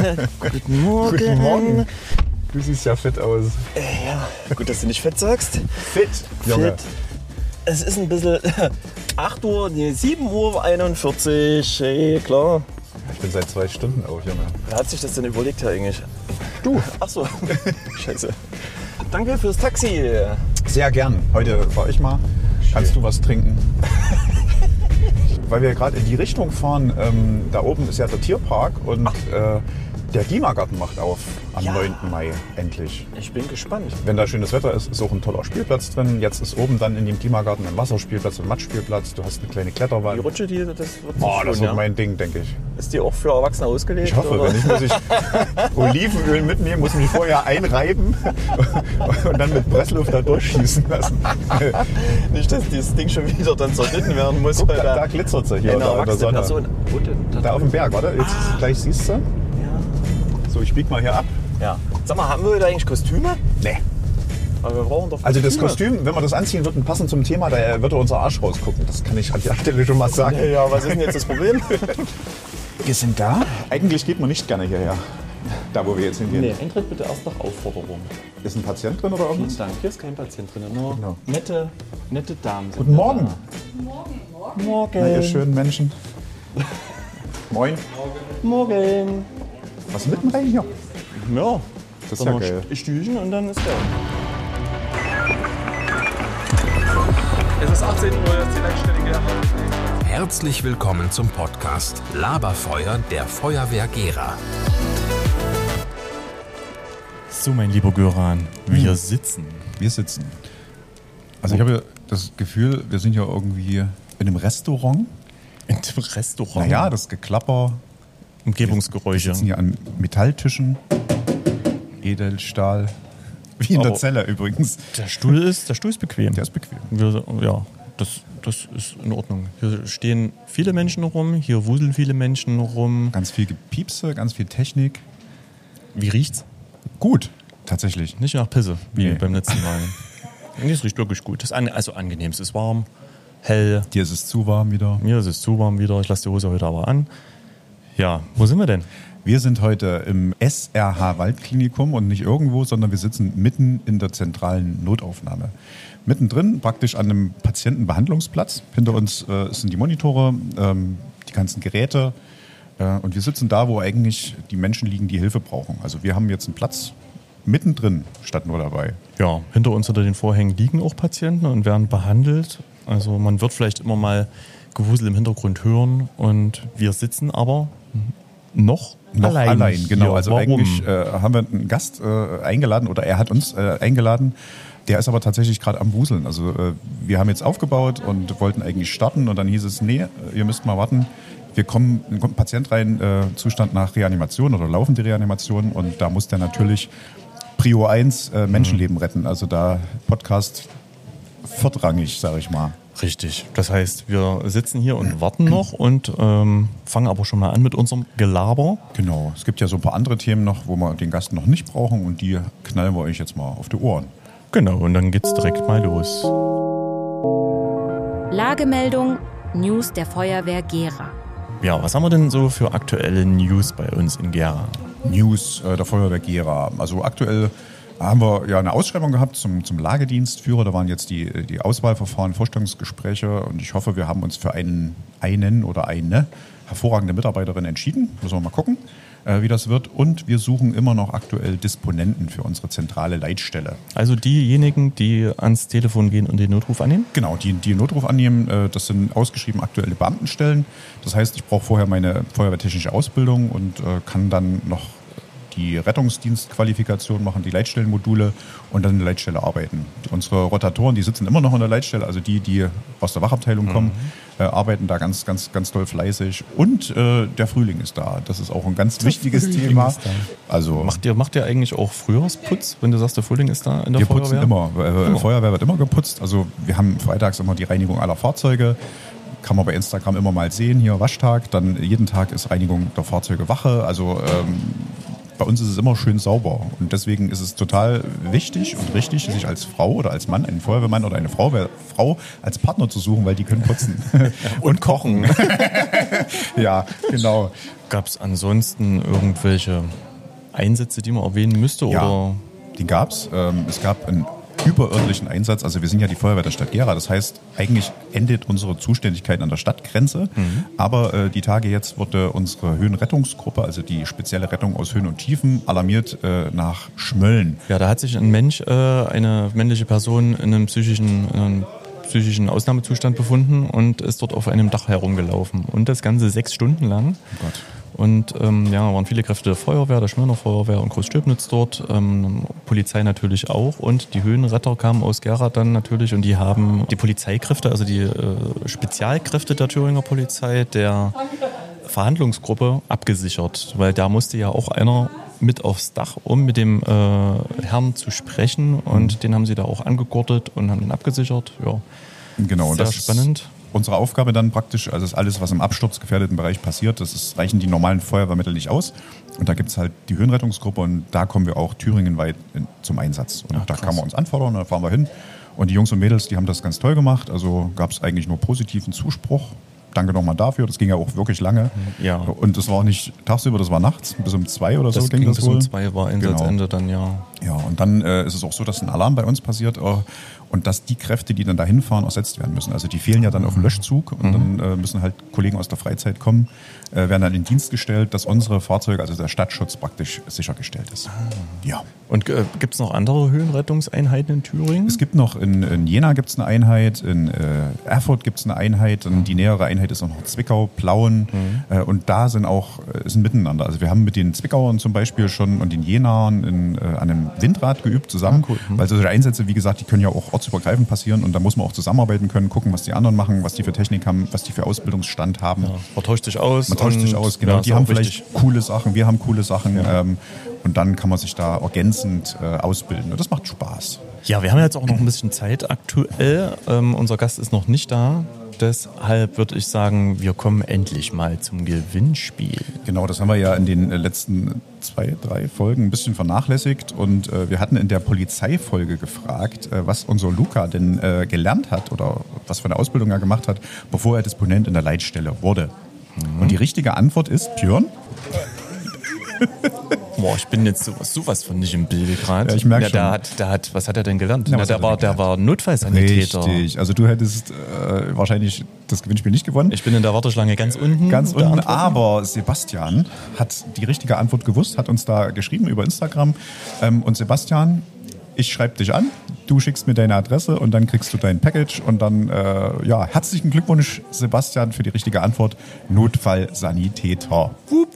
Guten Morgen. Guten Morgen. Du siehst ja fit aus. Ja, gut, dass du nicht fett sagst. Fit, Junge. Fit. Es ist ein bisschen 8 Uhr, nee, 7:41 Uhr. Hey, klar. Ich bin seit 2 Stunden auf, Junge. Wer hat sich das denn überlegt, Herr Englisch? Du. Ach so. Scheiße. Danke fürs Taxi. Sehr gern. Heute fahre ich mal. Kannst du was trinken? Weil wir gerade in die Richtung fahren, da oben ist ja der Tierpark und der Klimagarten macht auf am 9. Mai endlich. Ich bin gespannt. Wenn da schönes Wetter ist, ist auch ein toller Spielplatz drin. Jetzt ist oben dann in dem Klimagarten ein Wasserspielplatz, ein Matschspielplatz. Du hast eine kleine Kletterwand. Die Rutsche, das wird das wird mein Ding, denke ich. Ist die auch für Erwachsene ausgelegt? Ich hoffe, oder? wenn nicht, muss ich Olivenöl mitnehmen, muss mich vorher einreiben und dann mit Pressluft da durchschießen lassen. Nicht, dass dieses Ding schon wieder dann zerritten werden muss. Guck, da glitzert es ja hier eine in der Sonne. Person. Wo denn? Da auf dem Berg, warte, jetzt gleich siehst du. Ja. So, ich bieg mal hier ab. Ja. Sag mal, haben wir heute eigentlich Kostüme? Nee. Aber wir brauchen doch Also Kostüme. das Kostüm, wenn wir das anziehen würden, passend zum Thema, da würde unser Arsch rausgucken. Das kann ich an der Stelle schon mal sagen. Ja, was ist denn jetzt das Problem? Wir sind da. Eigentlich geht man nicht gerne hierher. Da, wo wir jetzt hingehen. Nee, Eintritt bitte erst nach Aufforderung. Ist ein Patient drin oder irgendwas? Vielen Dank. Hier ist kein Patient drin, nur Genau. nette Damen sind Guten Morgen. da. Morgen. Na, ihr schönen Menschen. Moin. Morgen. Was mitten rein hier? Ja, Das ist ja noch geil. Stühlchen und dann ist der. Es ist 18 Uhr, das ist die Leitstelle Gera. Herzlich willkommen zum Podcast Laberfeuer der Feuerwehr Gera. So, mein lieber Göran, wir sitzen. Wir sitzen. Also ich habe das Gefühl, wir sind ja irgendwie in einem Restaurant. In dem Restaurant. Naja, das Geklapper. Wir Umgebungsgeräusche. sitzen hier an Metalltischen. Edelstahl. Wie in der Aber- Zelle übrigens. Der Stuhl ist bequem. Der ist bequem. Ja, das ist in Ordnung. Hier stehen viele Menschen rum, hier wuseln viele Menschen rum. Ganz viel Gepiepse, ganz viel Technik. Wie riecht's? Gut, tatsächlich. Nicht nach Pisse, wie Nee. beim letzten Mal. Nee, es riecht wirklich gut. Das ist also angenehm. Es ist warm, hell. Dir ist es zu warm wieder. Mir ist es zu warm wieder. Ich lasse die Hose heute aber an. Ja, wo sind wir denn? Wir sind heute im SRH Waldklinikum und nicht irgendwo, sondern wir sitzen mitten in der zentralen Notaufnahme. Mittendrin, praktisch an einem Patientenbehandlungsplatz. Hinter uns sind die Monitore, die ganzen Geräte. Und wir sitzen da, wo eigentlich die Menschen liegen, die Hilfe brauchen. Also wir haben jetzt einen Platz mittendrin, statt nur dabei. Ja, hinter uns hinter den Vorhängen liegen auch Patienten und werden behandelt. Also man wird vielleicht immer mal Gewusel im Hintergrund hören und wir sitzen aber noch allein genau. hier. Also Warum? eigentlich haben wir einen Gast eingeladen oder er hat uns eingeladen. Der ist aber tatsächlich gerade am Wuseln. Also wir haben jetzt aufgebaut und wollten eigentlich starten und dann hieß es, nee, ihr müsst mal warten. Kommt ein Patient rein, Zustand nach Reanimation oder laufende Reanimation und da muss der natürlich Prio 1 Menschenleben retten. Also da Podcast viertrangig, sage ich mal. Richtig. Das heißt, wir sitzen hier und warten noch und fangen aber schon mal an mit unserem Gelaber. Genau. Es gibt ja so ein paar andere Themen noch, wo wir den Gast noch nicht brauchen und die knallen wir euch jetzt mal auf die Ohren. Genau, und dann geht's direkt mal los. Lagemeldung, News der Feuerwehr Gera. Ja, was haben wir denn so für aktuelle News bei uns in Gera? News der Feuerwehr Gera. Also aktuell haben wir ja eine Ausschreibung gehabt zum Lagedienstführer. Da waren jetzt die Auswahlverfahren, Vorstellungsgespräche und ich hoffe, wir haben uns für einen oder eine hervorragende Mitarbeiterin entschieden. Müssen wir mal gucken, wie das wird. Und wir suchen immer noch aktuell Disponenten für unsere zentrale Leitstelle. Also diejenigen, die ans Telefon gehen und den Notruf annehmen? Genau, die Notruf annehmen, das sind ausgeschrieben aktuelle Beamtenstellen. Das heißt, ich brauche vorher meine feuerwehrtechnische Ausbildung und kann dann noch die Rettungsdienstqualifikation machen, die Leitstellenmodule und dann in der Leitstelle arbeiten. Unsere Rotatoren, die sitzen immer noch in der Leitstelle, also die aus der Wachabteilung kommen, arbeiten da ganz, ganz, ganz doll fleißig. Und der Frühling ist da. Das ist auch ein ganz wichtiges Frühling Thema. ist da. Also Macht ihr eigentlich auch Frühjahrsputz, wenn du sagst, der Frühling ist da in der wir Feuerwehr? putzen immer. Feuerwehr wird immer geputzt. Also wir haben freitags immer die Reinigung aller Fahrzeuge. Kann man bei Instagram immer mal sehen, hier Waschtag. Dann jeden Tag ist Reinigung der Fahrzeuge Wache. Also bei uns ist es immer schön sauber. Und deswegen ist es total wichtig und richtig, sich als Frau oder als Mann, einen Feuerwehrmann oder eine Frau als Partner zu suchen, weil die können putzen. Und kochen. Ja, genau. Gab es ansonsten irgendwelche Einsätze, die man erwähnen müsste? Ja, Oder? die gab's. Es gab einen überirdischen Einsatz. Also wir sind ja die Feuerwehr der Stadt Gera. Das heißt, eigentlich endet unsere Zuständigkeit an der Stadtgrenze. Aber die Tage jetzt wurde unsere Höhenrettungsgruppe, also die spezielle Rettung aus Höhen und Tiefen, alarmiert nach Schmölln. Ja, da hat sich ein Mensch, eine männliche Person in einem psychischen Ausnahmezustand befunden und ist dort auf einem Dach herumgelaufen. Und das Ganze 6 Stunden lang. Oh Gott. Und waren viele Kräfte der Feuerwehr, der Schmöllner Feuerwehr und Großstöbnitz dort, Polizei natürlich auch und die Höhenretter kamen aus Gera dann natürlich und die haben die Polizeikräfte, also die Spezialkräfte der Thüringer Polizei, der Verhandlungsgruppe abgesichert, weil da musste ja auch einer mit aufs Dach, um mit dem Herrn zu sprechen und den haben sie da auch angegurtet und haben ihn abgesichert. Ja. Genau, sehr das spannend. Unsere Aufgabe dann praktisch, also ist alles, was im absturzgefährdeten Bereich passiert, reichen die normalen Feuerwehrmittel nicht aus. Und da gibt es halt die Höhenrettungsgruppe und da kommen wir auch thüringenweit zum Einsatz. Und da kann man uns anfordern, da fahren wir hin. Und die Jungs und Mädels, die haben das ganz toll gemacht. Also gab es eigentlich nur positiven Zuspruch. Danke nochmal dafür. Das ging ja auch wirklich lange. Ja. Und das war auch nicht tagsüber, das war nachts. Bis um 2 oder so Das ging das bis wohl. um 2 war Einsatzende dann, ja. Ja, und dann ist es auch so, dass ein Alarm bei uns passiert und dass die Kräfte, die dann da hinfahren, ersetzt werden müssen. Also die fehlen ja dann auf dem Löschzug und dann müssen halt Kollegen aus der Freizeit kommen, werden dann in Dienst gestellt, dass unsere Fahrzeuge, also der Stadtschutz praktisch sichergestellt ist. Ja. Und gibt es noch andere Höhenrettungseinheiten in Thüringen? Es gibt noch in Jena gibt's eine Einheit, in Erfurt gibt's eine Einheit und die nähere Einheit ist auch noch Zwickau, Plauen und da sind ein Miteinander. Also wir haben mit den Zwickauern zum Beispiel schon und den Jenern an einem Windrad geübt zusammen, weil solche Einsätze, wie gesagt, die können ja auch ortsübergreifend passieren und da muss man auch zusammenarbeiten können, gucken, was die anderen machen, was die für Technik haben, was die für Ausbildungsstand haben. Ja, man tauscht sich aus. Man tauscht sich aus, genau. Ja, die haben vielleicht coole Sachen, wir haben coole Sachen und dann kann man sich da ergänzend ausbilden und das macht Spaß. Ja, wir haben jetzt auch noch ein bisschen Zeit aktuell. Unser Gast ist noch nicht da. Deshalb würde ich sagen, wir kommen endlich mal zum Gewinnspiel. Genau, das haben wir ja in den letzten 2, 3 Folgen ein bisschen vernachlässigt und wir hatten in der Polizeifolge gefragt, was unser Luca denn gelernt hat oder was für eine Ausbildung er gemacht hat, bevor er Disponent in der Leitstelle wurde. Und die richtige Antwort ist, Björn? Boah, ich bin jetzt sowas von nicht im Bild gerade. Ja, ich merke schon. Was hat er denn gelernt? Ja, Der war Notfallsanitäter. Richtig, also du hättest wahrscheinlich das Gewinnspiel nicht gewonnen. Ich bin in der Warteschlange ganz unten. Aber Sebastian hat die richtige Antwort gewusst, hat uns da geschrieben über Instagram. Und Sebastian, ich schreibe dich an, du schickst mir deine Adresse und dann kriegst du dein Package und dann, herzlichen Glückwunsch, Sebastian, für die richtige Antwort, Notfallsanitäter.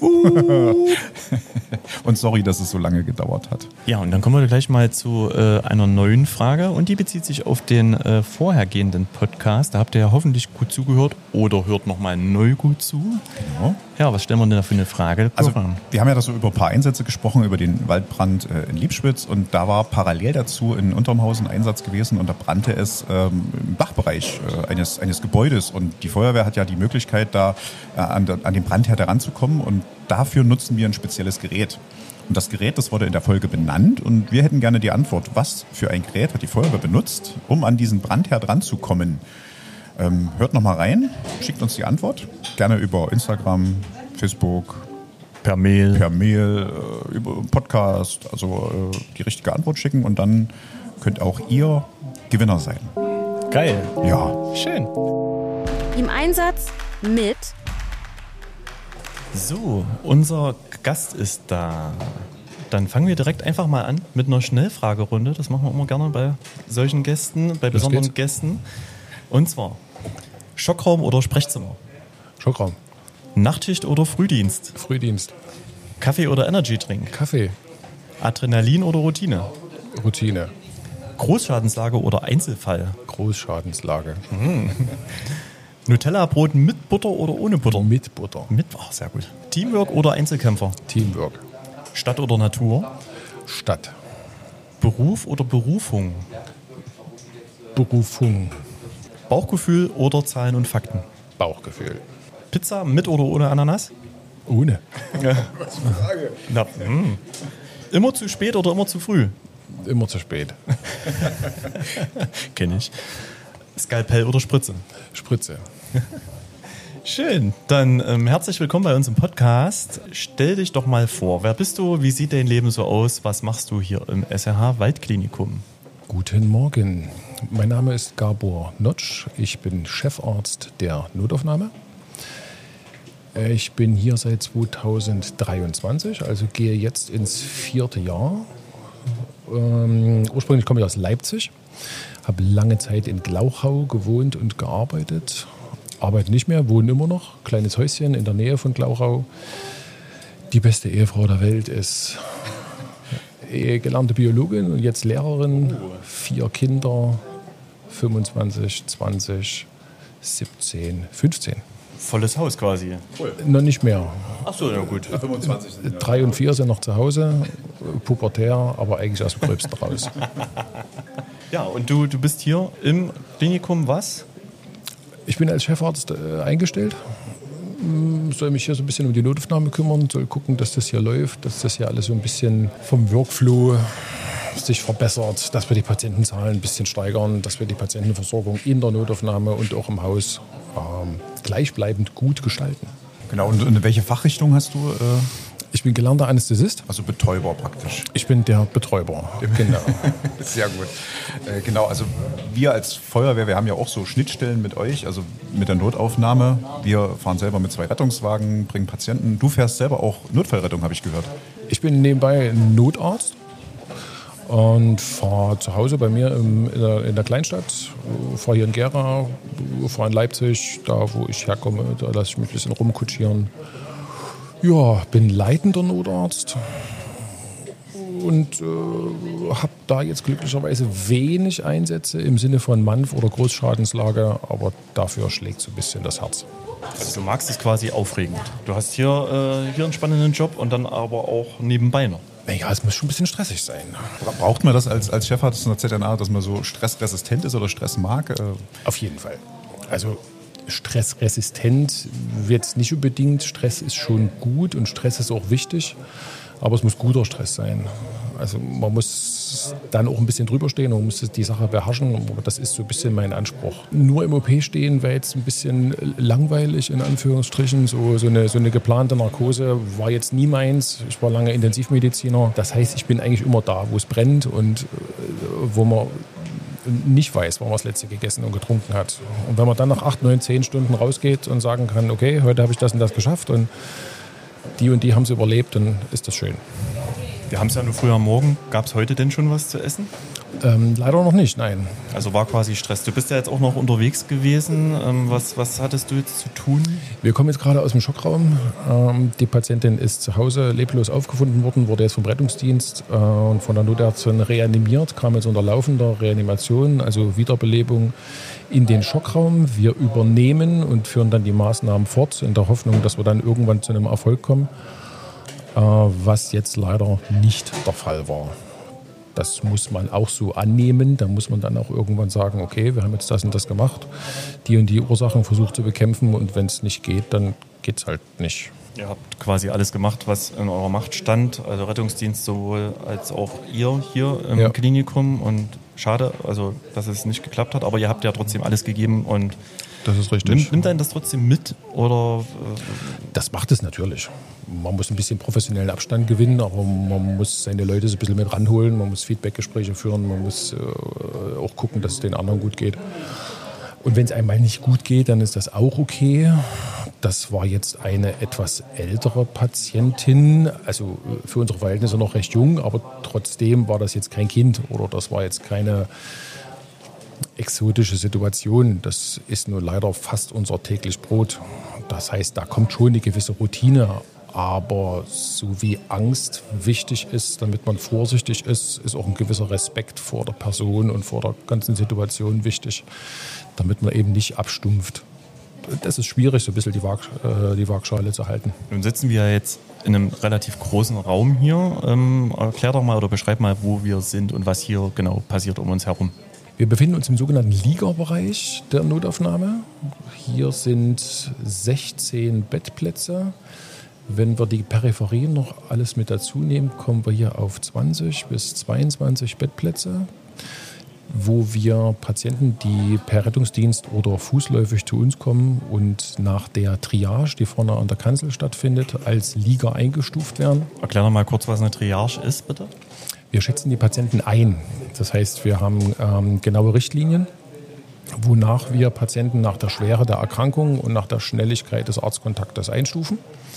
Und sorry, dass es so lange gedauert hat. Ja, und dann kommen wir gleich mal zu einer neuen Frage und die bezieht sich auf den vorhergehenden Podcast. Da habt ihr ja hoffentlich gut zugehört oder hört nochmal neu gut zu. Genau. Ja, was stellen wir denn da für eine Frage? Also, wir haben ja da so über ein paar Einsätze gesprochen, über den Waldbrand in Liebschwitz und da war parallel dazu in Untermhausen ein Einsatz gewesen und da brannte es im Dachbereich eines Gebäudes und die Feuerwehr hat ja die Möglichkeit, da an den Brandherd heranzukommen und dafür nutzen wir ein spezielles Gerät. Und das Gerät, das wurde in der Folge benannt und wir hätten gerne die Antwort, was für ein Gerät hat die Feuerwehr benutzt, um an diesen Brandherd ranzukommen. Hört nochmal rein, schickt uns die Antwort, gerne über Instagram, Facebook, per Mail, über Podcast, also die richtige Antwort schicken und dann könnt auch ihr Gewinner sein. Geil. Ja. Schön. Im Einsatz mit... So, unser Gast ist da. Dann fangen wir direkt einfach mal an mit einer Schnellfragerunde. Das machen wir immer gerne bei solchen Gästen, bei besonderen Gästen. Und zwar Schockraum oder Sprechzimmer? Schockraum. Nachtschicht oder Frühdienst? Frühdienst. Kaffee oder Energydrink? Kaffee. Adrenalin oder Routine? Routine. Großschadenslage oder Einzelfall? Großschadenslage. Nutella-Brot mit Butter oder ohne Butter? Mit Butter. Sehr gut. Teamwork oder Einzelkämpfer? Teamwork. Stadt oder Natur? Stadt. Beruf oder Berufung? Berufung. Bauchgefühl oder Zahlen und Fakten? Bauchgefühl. Pizza mit oder ohne Ananas? Ohne. Was für eine Frage. Immer zu spät oder immer zu früh? Immer zu spät. Kenn ich. Skalpell oder Spritze? Spritze. Schön. Dann herzlich willkommen bei uns im Podcast. Stell dich doch mal vor. Wer bist du? Wie sieht dein Leben so aus? Was machst du hier im SRH Waldklinikum? Guten Morgen. Mein Name ist Gabor Notsch. Ich bin Chefarzt der Notaufnahme. Ich bin hier seit 2023, also gehe jetzt ins 4. Jahr. Ursprünglich komme ich aus Leipzig, habe lange Zeit in Glauchau gewohnt und gearbeitet. Arbeite nicht mehr, wohne immer noch. Kleines Häuschen in der Nähe von Glauchau. Die beste Ehefrau der Welt ist gelernte Biologin und jetzt Lehrerin. 4 Kinder, 25, 20, 17, 15. Volles Haus quasi. Cool. Noch nicht mehr. Ach so, ja gut. 25 sind 3 und 4 sind noch zu Hause, pubertär, aber eigentlich aus dem Gröbsten raus. Ja, und du bist hier im Klinikum was? Ich bin als Chefarzt eingestellt, soll mich hier so ein bisschen um die Notaufnahme kümmern, soll gucken, dass das hier läuft, dass das hier alles so ein bisschen vom Workflow sich verbessert, dass wir die Patientenzahlen ein bisschen steigern, dass wir die Patientenversorgung in der Notaufnahme und auch im Haus gleichbleibend gut gestalten. Genau, und welche Fachrichtung hast du? Ich bin gelernter Anästhesist. Also Betäuber praktisch. Ich bin der Betäuber, genau. Sehr gut. Genau, also wir als Feuerwehr, wir haben ja auch so Schnittstellen mit euch, also mit der Notaufnahme. Wir fahren selber mit 2 Rettungswagen, bringen Patienten. Du fährst selber auch Notfallrettung, habe ich gehört. Ich bin nebenbei Notarzt und fahre zu Hause bei mir in der Kleinstadt. Fahre hier in Gera, fahre in Leipzig, da wo ich herkomme, da lasse ich mich ein bisschen rumkutschieren. Ja, bin leitender Notarzt und habe da jetzt glücklicherweise wenig Einsätze im Sinne von Manf- oder Großschadenslage, aber dafür schlägt so ein bisschen das Herz. Also du magst es quasi aufregend. Du hast hier einen spannenden Job und dann aber auch nebenbei noch. Ja, es muss schon ein bisschen stressig sein. Braucht man das als Chefarzt in der ZNA, dass man so stressresistent ist oder Stress mag? Auf jeden Fall. Also stressresistent wird nicht unbedingt. Stress ist schon gut und Stress ist auch wichtig, aber es muss guter Stress sein. Also man muss dann auch ein bisschen drüber stehen und man muss die Sache beherrschen. Das ist so ein bisschen mein Anspruch. Nur im OP stehen wäre jetzt ein bisschen langweilig, in Anführungsstrichen. So eine geplante Narkose war jetzt nie meins. Ich war lange Intensivmediziner. Das heißt, ich bin eigentlich immer da, wo es brennt und wo man nicht weiß, wann man das letzte gegessen und getrunken hat. Und wenn man dann nach 8, 9, 10 Stunden rausgeht und sagen kann, okay, heute habe ich das und das geschafft und die haben es überlebt, dann ist das schön. Wir haben es ja nur früh am Morgen. Gab es heute denn schon was zu essen? Leider noch nicht, nein. Also war quasi Stress. Du bist ja jetzt auch noch unterwegs gewesen. Was hattest du jetzt zu tun? Wir kommen jetzt gerade aus dem Schockraum. Die Patientin ist zu Hause leblos aufgefunden worden, wurde jetzt vom Rettungsdienst und von der Notärztin reanimiert, kam jetzt unter laufender Reanimation, also Wiederbelebung in den Schockraum. Wir übernehmen und führen dann die Maßnahmen fort, in der Hoffnung, dass wir dann irgendwann zu einem Erfolg kommen, was jetzt leider nicht der Fall war. Das muss man auch so annehmen. Da muss man dann auch irgendwann sagen, okay, wir haben jetzt das und das gemacht, die und die Ursachen versucht zu bekämpfen und wenn es nicht geht, dann geht es halt nicht. Ihr habt quasi alles gemacht, was in eurer Macht stand, also Rettungsdienst sowohl als auch ihr hier im Klinikum und schade, also dass es nicht geklappt hat, aber ihr habt ja trotzdem alles gegeben und das ist richtig. Nimmt einen das trotzdem mit oder? Das macht es natürlich. Man muss ein bisschen professionellen Abstand gewinnen, aber man muss seine Leute so ein bisschen mit ranholen, man muss Feedbackgespräche führen, man muss auch gucken, dass es den anderen gut geht. Und wenn es einmal nicht gut geht, dann ist das auch okay. Das war jetzt eine etwas ältere Patientin, also für unsere Verhältnisse noch recht jung, aber trotzdem war das jetzt kein Kind oder das war jetzt keine exotische Situation. Das ist nur leider fast unser täglich Brot. Das heißt, da kommt schon eine gewisse Routine. Aber so wie Angst wichtig ist, damit man vorsichtig ist, ist auch ein gewisser Respekt vor der Person und vor der ganzen Situation wichtig, damit man eben nicht abstumpft. Das ist schwierig, so ein bisschen die Waagschale zu halten. Nun sitzen wir jetzt in einem relativ großen Raum hier. Erklär doch mal oder beschreib mal, wo wir sind und was hier genau passiert um uns herum. Wir befinden uns im sogenannten Liga-Bereich der Notaufnahme. Hier sind 16 Bettplätze. Wenn wir die Peripherien noch alles mit dazu nehmen, kommen wir hier auf 20 bis 22 Bettplätze. wo wir Patienten, die per Rettungsdienst oder fußläufig zu uns kommen und nach der Triage, die vorne an der Kanzel stattfindet, als Liga eingestuft werden. Erklär noch mal kurz, was eine Triage ist, bitte. Wir schätzen die Patienten ein. Das heißt, wir haben genaue Richtlinien, wonach wir Patienten nach der Schwere der Erkrankung und nach der Schnelligkeit des Arztkontaktes einstufen.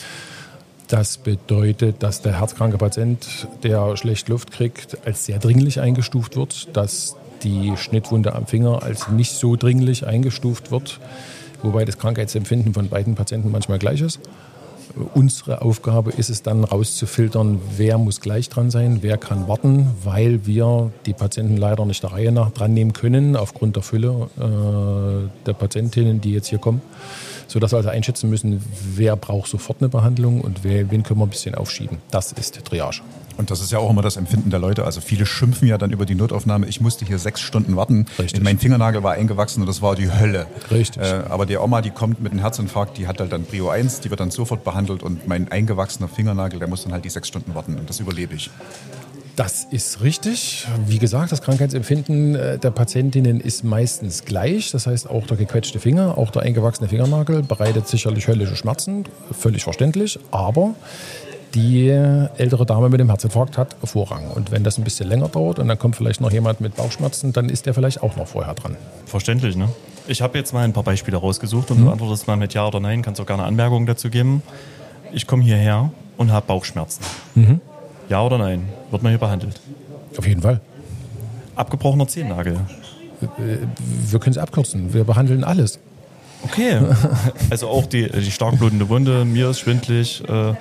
Das bedeutet, dass der herzkranke Patient, der schlecht Luft kriegt, als sehr dringlich eingestuft wird, dass die Schnittwunde am Finger als nicht so dringlich eingestuft wird, wobei das Krankheitsempfinden von beiden Patienten manchmal gleich ist. Unsere Aufgabe ist es dann rauszufiltern, wer muss gleich dran sein, wer kann warten, weil wir die Patienten leider nicht der Reihe nach dran nehmen können, aufgrund der Fülle der Patientinnen, die jetzt hier kommen, sodass wir also einschätzen müssen, wer braucht sofort eine Behandlung und wen können wir ein bisschen aufschieben. Das ist Triage. Und das ist ja auch immer das Empfinden der Leute. Also viele schimpfen ja dann über die Notaufnahme. Ich musste hier 6 Stunden warten. Richtig. Mein Fingernagel war eingewachsen und das war die Hölle. Richtig. Aber die Oma, die kommt mit einem Herzinfarkt, die hat halt dann Prio 1, die wird dann sofort behandelt und mein eingewachsener Fingernagel, der muss dann halt die 6 Stunden warten und das überlebe ich. Das ist richtig. Wie gesagt, das Krankheitsempfinden der Patientinnen ist meistens gleich. Das heißt, auch der gequetschte Finger, auch der eingewachsene Fingernagel bereitet sicherlich höllische Schmerzen. Völlig verständlich. Aber die ältere Dame mit dem Herzinfarkt hat Vorrang. Und wenn das ein bisschen länger dauert und dann kommt vielleicht noch jemand mit Bauchschmerzen, dann ist der vielleicht auch noch vorher dran. Verständlich, ne? Ich habe jetzt mal ein paar Beispiele rausgesucht und du antwortest mal mit Ja oder Nein. Kannst auch gerne Anmerkungen dazu geben. Ich komme hierher und habe Bauchschmerzen. Ja oder nein? Wird man hier behandelt? Auf jeden Fall. Abgebrochener Zehennagel. Wir können es abkürzen. Wir behandeln alles. Okay. Also auch die stark blutende Wunde, mir ist schwindelig.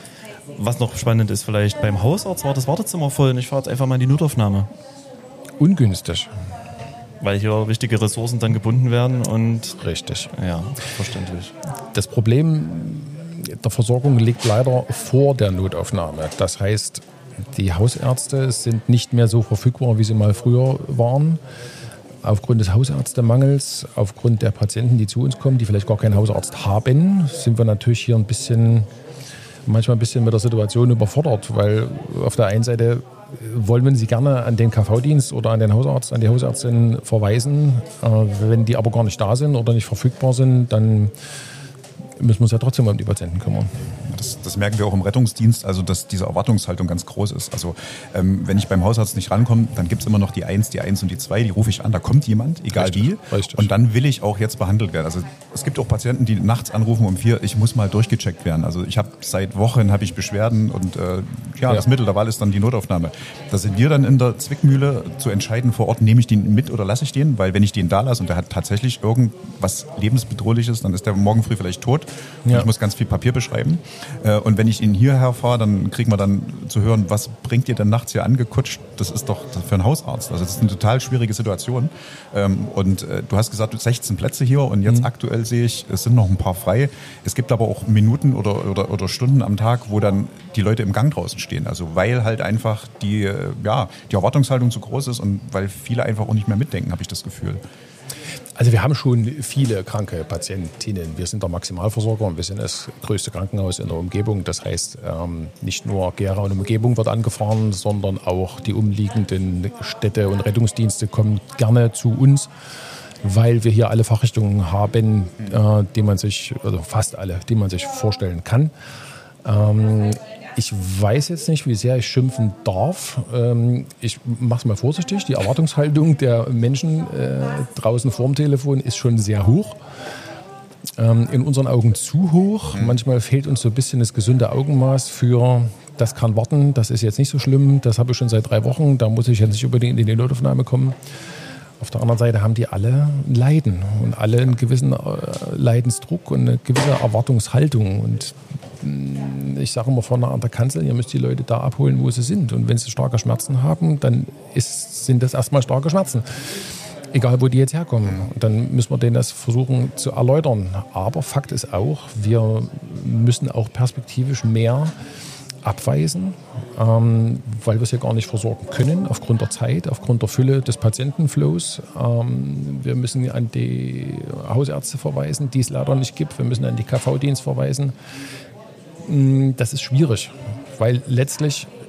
Was noch spannend ist, vielleicht beim Hausarzt war das Wartezimmer voll und ich fahre jetzt einfach mal in die Notaufnahme. Ungünstig. Weil hier wichtige Ressourcen dann gebunden werden und... Richtig. Ja, verständlich. Das Problem der Versorgung liegt leider vor der Notaufnahme. Das heißt, die Hausärzte sind nicht mehr so verfügbar, wie sie mal früher waren. Aufgrund des Hausärztemangels, aufgrund der Patienten, die zu uns kommen, die vielleicht gar keinen Hausarzt haben, sind wir natürlich hier manchmal ein bisschen mit der Situation überfordert, weil auf der einen Seite wollen wir sie gerne an den KV-Dienst oder an den Hausarzt, an die Hausärztin verweisen. Wenn die aber gar nicht da sind oder nicht verfügbar sind, dann müssen wir uns ja trotzdem um die Patienten kümmern. Das merken wir auch im Rettungsdienst, also dass diese Erwartungshaltung ganz groß ist. Also wenn ich beim Hausarzt nicht rankomme, dann gibt es immer noch die 1 und die 2, die rufe ich an, da kommt jemand, egal Richtig. wie. Und dann will ich auch jetzt behandelt werden. Also es gibt auch Patienten, die nachts anrufen um 4, ich muss mal durchgecheckt werden. Also ich habe seit Wochen Beschwerden und das Mittel der Wahl ist dann die Notaufnahme. Da sind wir dann in der Zwickmühle zu entscheiden vor Ort, nehme ich den mit oder lasse ich den? Weil wenn ich den da lasse und der hat tatsächlich irgendwas lebensbedrohliches, dann ist der morgen früh vielleicht tot. Ja. Ich muss ganz viel Papier beschreiben. Und wenn ich ihn hierher fahre, dann kriegen wir dann zu hören, was bringt ihr denn nachts hier angekutscht? Das ist doch für einen Hausarzt. Also das ist eine total schwierige Situation. Und du hast gesagt, 16 Plätze hier und jetzt aktuell sehe ich, es sind noch ein paar frei. Es gibt aber auch Minuten oder Stunden am Tag, wo dann die Leute im Gang draußen stehen. Also weil halt einfach die Erwartungshaltung zu groß ist und weil viele einfach auch nicht mehr mitdenken, habe ich das Gefühl. Also wir haben schon viele kranke Patientinnen. Wir sind der Maximalversorger und wir sind das größte Krankenhaus in der Umgebung. Das heißt, nicht nur Gera und Umgebung wird angefahren, sondern auch die umliegenden Städte und Rettungsdienste kommen gerne zu uns, weil wir hier alle Fachrichtungen haben, fast alle, die man sich vorstellen kann. Ich weiß jetzt nicht, wie sehr ich schimpfen darf. Ich mache es mal vorsichtig. Die Erwartungshaltung der Menschen draußen vorm Telefon ist schon sehr hoch. In unseren Augen zu hoch. Manchmal fehlt uns so ein bisschen das gesunde Augenmaß für, das kann warten, das ist jetzt nicht so schlimm, das habe ich schon seit 3 Wochen, da muss ich jetzt nicht unbedingt in die Notaufnahme kommen. Auf der anderen Seite haben die alle Leiden und alle einen gewissen Leidensdruck und eine gewisse Erwartungshaltung. Und ich sage immer vorne an der Kanzel, ihr müsst die Leute da abholen, wo sie sind. Und wenn sie starke Schmerzen haben, dann sind das erstmal starke Schmerzen. Egal, wo die jetzt herkommen. Und dann müssen wir denen das versuchen zu erläutern. Aber Fakt ist auch, wir müssen auch perspektivisch mehr abweisen, weil wir es ja gar nicht versorgen können, aufgrund der Zeit, aufgrund der Fülle des Patientenflows. Wir müssen an die Hausärzte verweisen, die es leider nicht gibt. Wir müssen an die KV-Dienst verweisen. Das ist schwierig, weil letztlich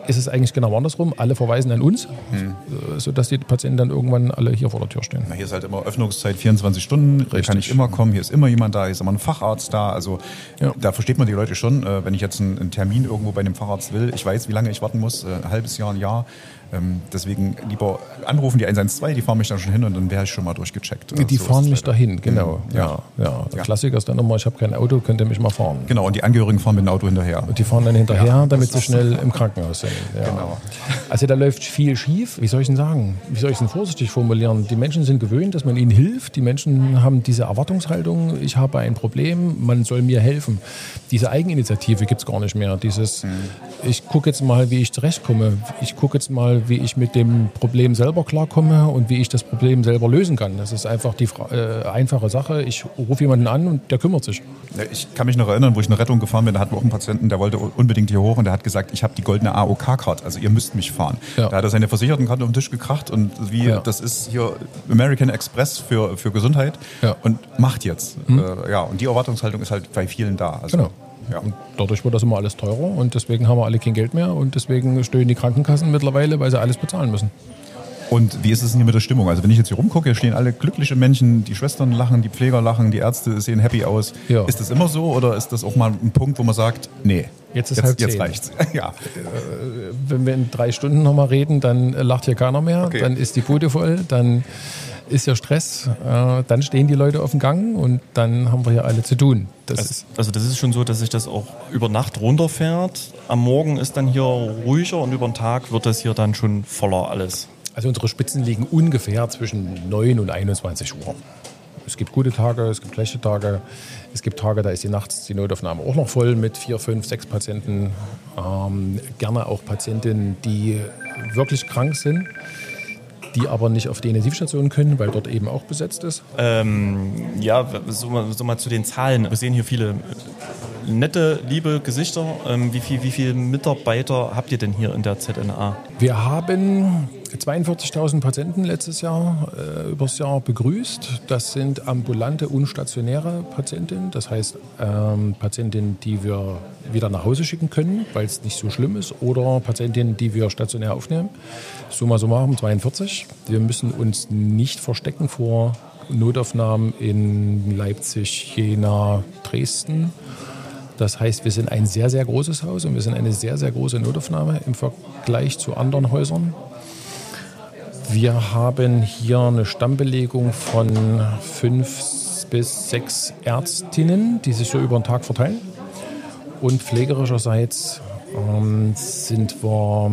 ist es eigentlich genau andersrum. Alle verweisen an uns, sodass die Patienten dann irgendwann alle hier vor der Tür stehen. Na, hier ist halt immer Öffnungszeit 24 Stunden, hier kann ich immer kommen, hier ist immer jemand da, hier ist immer ein Facharzt da. Also da versteht man die Leute schon, wenn ich jetzt einen Termin irgendwo bei einem Facharzt will, ich weiß, wie lange ich warten muss, ein halbes Jahr, ein Jahr. Deswegen lieber anrufen, die 112, die fahren mich dann schon hin und dann wäre ich schon mal durchgecheckt. Die so fahren mich dahin, genau. Ja. Der Klassiker ist dann immer, ich habe kein Auto, könnt ihr mich mal fahren. Genau, und die Angehörigen fahren mit dem Auto hinterher. Und die fahren dann hinterher, damit sie schnell im Krankenhaus sind. Ja. Genau. Also da läuft viel schief. Wie soll ich denn sagen? Wie soll ich es denn vorsichtig formulieren? Die Menschen sind gewöhnt, dass man ihnen hilft. Die Menschen haben diese Erwartungshaltung, ich habe ein Problem, man soll mir helfen. Diese Eigeninitiative gibt es gar nicht mehr. Ich gucke jetzt mal, wie ich zurechtkomme. Ich gucke jetzt mal, wie ich mit dem Problem selber klarkomme und wie ich das Problem selber lösen kann. Das ist einfach die einfache Sache. Ich rufe jemanden an und der kümmert sich. Ich kann mich noch erinnern, wo ich eine Rettung gefahren bin, da hatten wir auch einen Patienten, der wollte unbedingt hier hoch und der hat gesagt, ich habe die goldene AOK-Card, also ihr müsst mich fahren. Ja. Da hat er seine Versichertenkarte auf den Tisch gekracht und das ist hier American Express für Gesundheit und macht jetzt. Und die Erwartungshaltung ist halt bei vielen da. Also, genau. Ja. Und dadurch wird das immer alles teurer und deswegen haben wir alle kein Geld mehr und deswegen stöhnen die Krankenkassen mittlerweile, weil sie alles bezahlen müssen. Und wie ist es denn hier mit der Stimmung? Also wenn ich jetzt hier rumgucke, hier stehen alle glückliche Menschen, die Schwestern lachen, die Pfleger lachen, die Ärzte sehen happy aus. Ja. Ist das immer so oder ist das auch mal ein Punkt, wo man sagt, nee, jetzt reicht's? Ja. Wenn wir in 3 Stunden nochmal reden, dann lacht hier keiner mehr, dann ist die Bude voll, dann ist ja Stress, dann stehen die Leute auf dem Gang und dann haben wir hier alle zu tun. Das ist schon so, dass sich das auch über Nacht runterfährt. Am Morgen ist dann hier ruhiger und über den Tag wird das hier dann schon voller alles. Also unsere Spitzen liegen ungefähr zwischen 9 und 21 Uhr. Es gibt gute Tage, es gibt schlechte Tage. Es gibt Tage, da ist nachts die Notaufnahme auch noch voll mit 4, 5, 6 Patienten. Gerne auch Patientinnen, die wirklich krank sind, die aber nicht auf die Intensivstation können, weil dort eben auch besetzt ist. So mal zu den Zahlen. Wir sehen hier viele nette, liebe Gesichter. Wie viele Mitarbeiter habt ihr denn hier in der ZNA? Wir haben 42.000 Patienten letztes Jahr übers Jahr begrüßt. Das sind ambulante und stationäre Patientinnen. Das heißt Patientinnen, die wir wieder nach Hause schicken können, weil es nicht so schlimm ist, oder Patientinnen, die wir stationär aufnehmen. Summa summarum 42. Wir müssen uns nicht verstecken vor Notaufnahmen in Leipzig, Jena, Dresden. Das heißt, wir sind ein sehr, sehr großes Haus und wir sind eine sehr, sehr große Notaufnahme im Vergleich zu anderen Häusern. Wir haben hier eine Stammbelegung von 5 bis 6 Ärztinnen, die sich so über den Tag verteilen. Und pflegerischerseits sind wir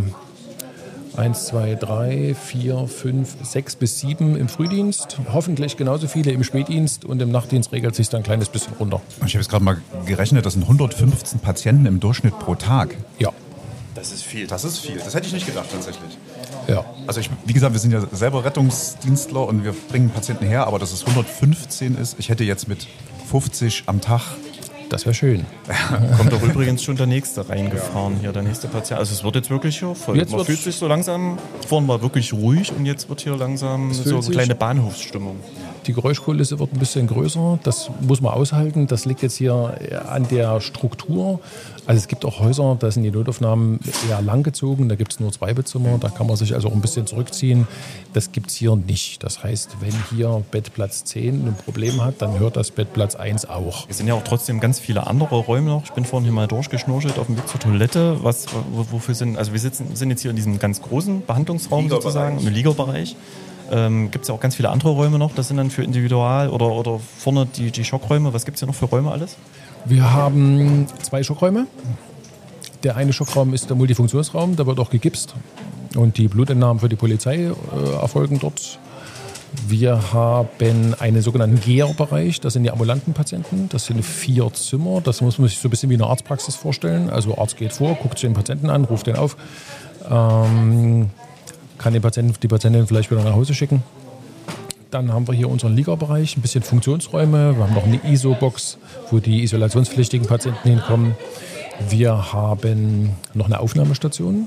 1, 2, 3, 4, 5, 6 bis 7 im Frühdienst. Hoffentlich genauso viele im Spätdienst und im Nachtdienst regelt sich dann ein kleines bisschen runter. Ich habe jetzt gerade mal gerechnet, das sind 115 Patienten im Durchschnitt pro Tag. Ja. Das ist viel. Das hätte ich nicht gedacht tatsächlich. Ja. Also wie gesagt, wir sind ja selber Rettungsdienstler und wir bringen Patienten her, aber dass es 115 ist, ich hätte jetzt mit 50 am Tag. Das wäre schön. Kommt doch übrigens schon der nächste reingefahren hier, der nächste Patient. Also es wird jetzt wirklich hier voll. Man fühlt sich so langsam, vorhin war wirklich ruhig und jetzt wird hier langsam so eine kleine Bahnhofsstimmung. Die Geräuschkulisse wird ein bisschen größer, das muss man aushalten. Das liegt jetzt hier an der Struktur. Also es gibt auch Häuser, da sind die Notaufnahmen eher langgezogen, da gibt es nur 2 Bettzimmer, da kann man sich also auch ein bisschen zurückziehen. Das gibt es hier nicht. Das heißt, wenn hier Bettplatz 10 ein Problem hat, dann hört das Bettplatz 1 auch. Es sind ja auch trotzdem ganz viele andere Räume noch. Ich bin vorhin hier mal durchgeschnorchelt auf dem Weg zur Toilette. Wofür sind, also wir sind jetzt hier in diesem ganz großen Behandlungsraum sozusagen, im Liegerbereich. Gibt es ja auch ganz viele andere Räume noch. Das sind dann für Individual- oder vorne die Schockräume. Was gibt es hier noch für Räume alles? Wir haben 2 Schockräume. Der eine Schockraum ist der Multifunktionsraum, da wird auch gegipst. Und die Blutentnahmen für die Polizei erfolgen dort. Wir haben einen sogenannten GER-Bereich, das sind die ambulanten Patienten. Das sind 4 Zimmer, das muss man sich so ein bisschen wie eine Arztpraxis vorstellen. Also Arzt geht vor, guckt sich den Patienten an, ruft den auf, kann die Patientin vielleicht wieder nach Hause schicken. Dann haben wir hier unseren Liga-Bereich, ein bisschen Funktionsräume. Wir haben noch eine ISO-Box, wo die isolationspflichtigen Patienten hinkommen. Wir haben noch eine Aufnahmestation.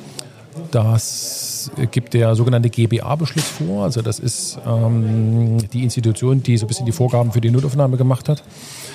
Das gibt der sogenannte GBA-Beschluss vor. Also das ist die Institution, die so ein bisschen die Vorgaben für die Notaufnahme gemacht hat.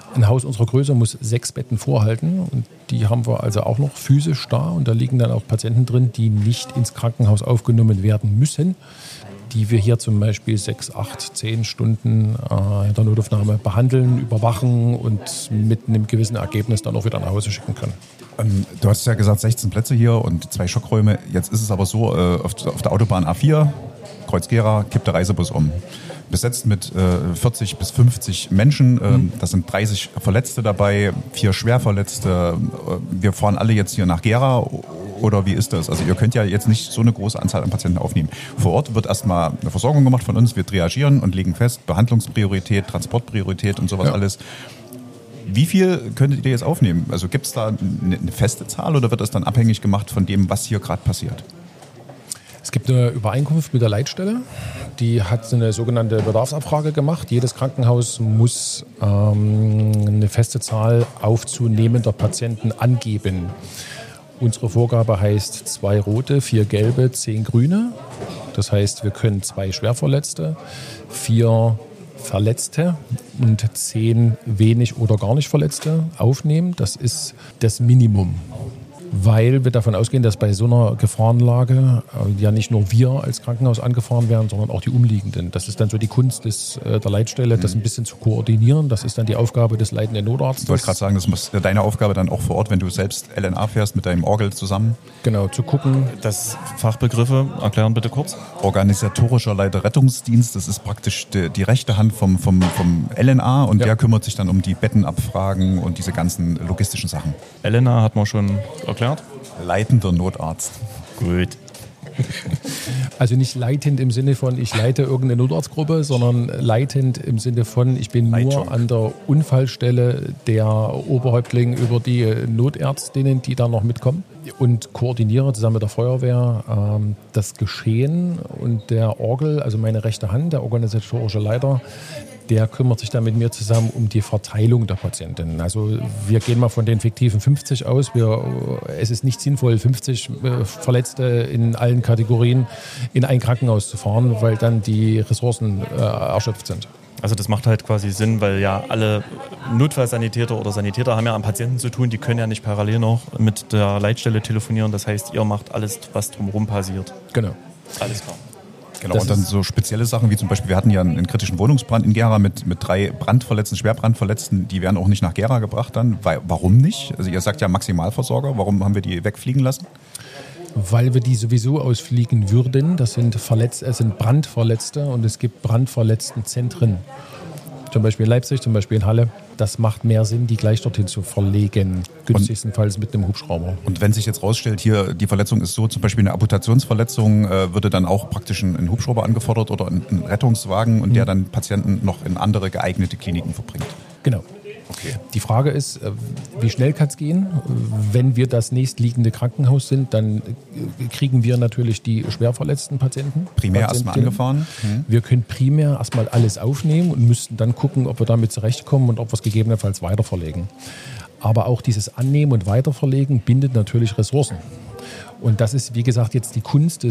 Ein Haus unserer Größe muss 6 Betten vorhalten und die haben wir also auch noch physisch da und da liegen dann auch Patienten drin, die nicht ins Krankenhaus aufgenommen werden müssen, die wir hier zum Beispiel 6, 8, 10 Stunden in der Notaufnahme behandeln, überwachen und mit einem gewissen Ergebnis dann auch wieder nach Hause schicken können. Du hast ja gesagt 16 Plätze hier und 2 Schockräume. Jetzt ist es aber so, auf der Autobahn A4, Kreuz Gera, kippt der Reisebus um. Besetzt mit 40 bis 50 Menschen. Da sind 30 Verletzte dabei, 4 Schwerverletzte. Wir fahren alle jetzt hier nach Gera. Oder wie ist das? Also ihr könnt ja jetzt nicht so eine große Anzahl an Patienten aufnehmen. Vor Ort wird erstmal eine Versorgung gemacht von uns. Wir triagieren und legen fest, Behandlungspriorität, Transportpriorität und sowas alles. Wie viel könntet ihr jetzt aufnehmen? Also gibt es da eine feste Zahl oder wird das dann abhängig gemacht von dem, was hier gerade passiert? Es gibt eine Übereinkunft mit der Leitstelle, die hat eine sogenannte Bedarfsabfrage gemacht. Jedes Krankenhaus muss eine feste Zahl aufzunehmender Patienten angeben. Unsere Vorgabe heißt 2 rote, 4 gelbe, 10 grüne. Das heißt, wir können 2 Schwerverletzte, 4 Verletzte und 10 wenig oder gar nicht Verletzte aufnehmen. Das ist das Minimum. Weil wir davon ausgehen, dass bei so einer Gefahrenlage ja nicht nur wir als Krankenhaus angefahren werden, sondern auch die Umliegenden. Das ist dann so die Kunst der Leitstelle, das ein bisschen zu koordinieren. Das ist dann die Aufgabe des leitenden Notarztes. Ich wollte gerade sagen, das ist deine Aufgabe dann auch vor Ort, wenn du selbst LNA fährst mit deinem Orgel zusammen. Genau, zu gucken. Das Fachbegriffe erklären bitte kurz. Organisatorischer Leiter Rettungsdienst, das ist praktisch die rechte Hand vom LNA und der kümmert sich dann um die Bettenabfragen und diese ganzen logistischen Sachen. LNA hat man schon erklärt. Leitender Notarzt. Gut. Also nicht leitend im Sinne von, ich leite irgendeine Notarztgruppe, sondern leitend im Sinne von, ich bin nur an der Unfallstelle der Oberhäuptling über die Notärztinnen, die da noch mitkommen und koordiniere zusammen mit der Feuerwehr das Geschehen und der Orgel, also meine rechte Hand, der organisatorische Leiter, der kümmert sich dann mit mir zusammen um die Verteilung der Patientinnen. Also wir gehen mal von den fiktiven 50 aus. Es ist nicht sinnvoll, 50 Verletzte in allen Kategorien in ein Krankenhaus zu fahren, weil dann die Ressourcen erschöpft sind. Also das macht halt quasi Sinn, weil ja alle Notfallsanitäter oder Sanitäter haben ja am Patienten zu tun, die können ja nicht parallel noch mit der Leitstelle telefonieren. Das heißt, ihr macht alles, was drumherum passiert. Genau. Alles klar. Genau, und dann so spezielle Sachen wie zum Beispiel, wir hatten ja einen kritischen Wohnungsbrand in Gera mit 3 Brandverletzten, Schwerbrandverletzten, die werden auch nicht nach Gera gebracht dann. Warum nicht? Also ihr sagt ja Maximalversorger, warum haben wir die wegfliegen lassen? Weil wir die sowieso ausfliegen würden. Das sind Brandverletzte und es gibt Brandverletztenzentren. Zum Beispiel in Leipzig, zum Beispiel in Halle. Das macht mehr Sinn, die gleich dorthin zu verlegen. Günstigstenfalls mit einem Hubschrauber. Und wenn sich jetzt rausstellt, hier die Verletzung ist so, zum Beispiel eine Amputationsverletzung, würde dann auch praktisch ein Hubschrauber angefordert oder ein Rettungswagen und der dann Patienten noch in andere geeignete Kliniken verbringt? Genau. Okay. Die Frage ist, wie schnell kann es gehen? Wenn wir das nächstliegende Krankenhaus sind, dann kriegen wir natürlich die schwerverletzten Patienten. Primär erstmal angefahren? Wir können primär erstmal alles aufnehmen und müssten dann gucken, ob wir damit zurechtkommen und ob wir es gegebenenfalls weiterverlegen. Aber auch dieses Annehmen und Weiterverlegen bindet natürlich Ressourcen. Und das ist, wie gesagt, jetzt die Kunst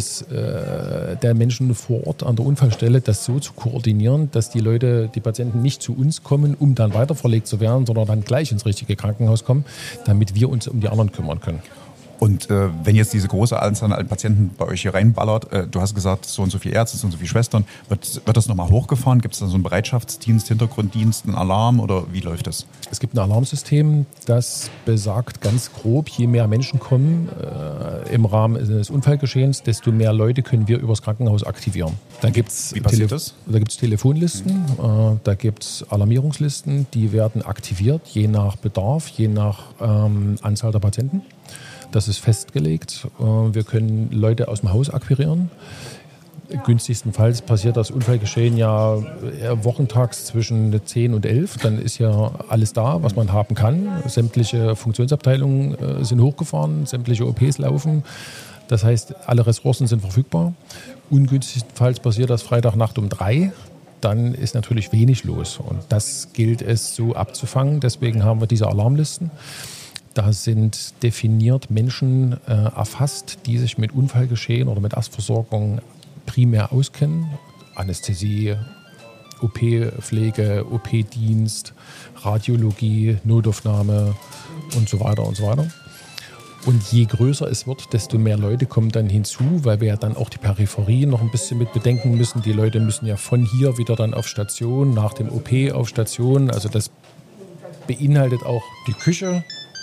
der Menschen vor Ort an der Unfallstelle, das so zu koordinieren, dass die Patienten nicht zu uns kommen, um dann weiterverlegt zu werden, sondern dann gleich ins richtige Krankenhaus kommen, damit wir uns um die anderen kümmern können. Und wenn jetzt diese große Anzahl an Patienten bei euch hier reinballert, du hast gesagt, so und so viele Ärzte, so und so viele Schwestern, wird das nochmal hochgefahren? Gibt es da so einen Bereitschaftsdienst, Hintergrunddienst, einen Alarm oder wie läuft das? Es gibt ein Alarmsystem, das besagt ganz grob, je mehr Menschen kommen im Rahmen des Unfallgeschehens, desto mehr Leute können wir übers Krankenhaus aktivieren. Wie passiert das? Da gibt es Telefonlisten, da gibt es Alarmierungslisten, die werden aktiviert, je nach Bedarf, je nach Anzahl der Patienten. Das ist festgelegt. Wir können Leute aus dem Haus akquirieren. Günstigstenfalls passiert das Unfallgeschehen ja wochentags zwischen 10 und 11. Dann ist ja alles da, was man haben kann. Sämtliche Funktionsabteilungen sind hochgefahren, sämtliche OPs laufen. Das heißt, alle Ressourcen sind verfügbar. Ungünstigstenfalls passiert das Freitagnacht um 3. Dann ist natürlich wenig los. Und das gilt es so abzufangen. Deswegen haben wir diese Alarmlisten. Da sind definiert Menschen erfasst, die sich mit Unfallgeschehen oder mit Erstversorgung primär auskennen. Anästhesie, OP-Pflege, OP-Dienst, Radiologie, Notaufnahme und so weiter und so weiter. Und je größer es wird, desto mehr Leute kommen dann hinzu, weil wir ja dann auch die Peripherie noch ein bisschen mit bedenken müssen. Die Leute müssen ja von hier wieder dann auf Station, nach dem OP auf Station. Also das beinhaltet auch die Küche.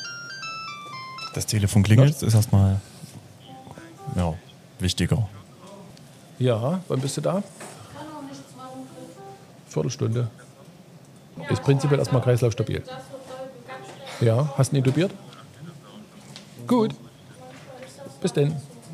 Das Telefon klingelt, das ist erstmal wichtiger. Ja, wann bist du da? Viertelstunde. Ist prinzipiell erstmal kreislaufstabil. Ja, hast du ihn intubiert? Gut. Bis denn.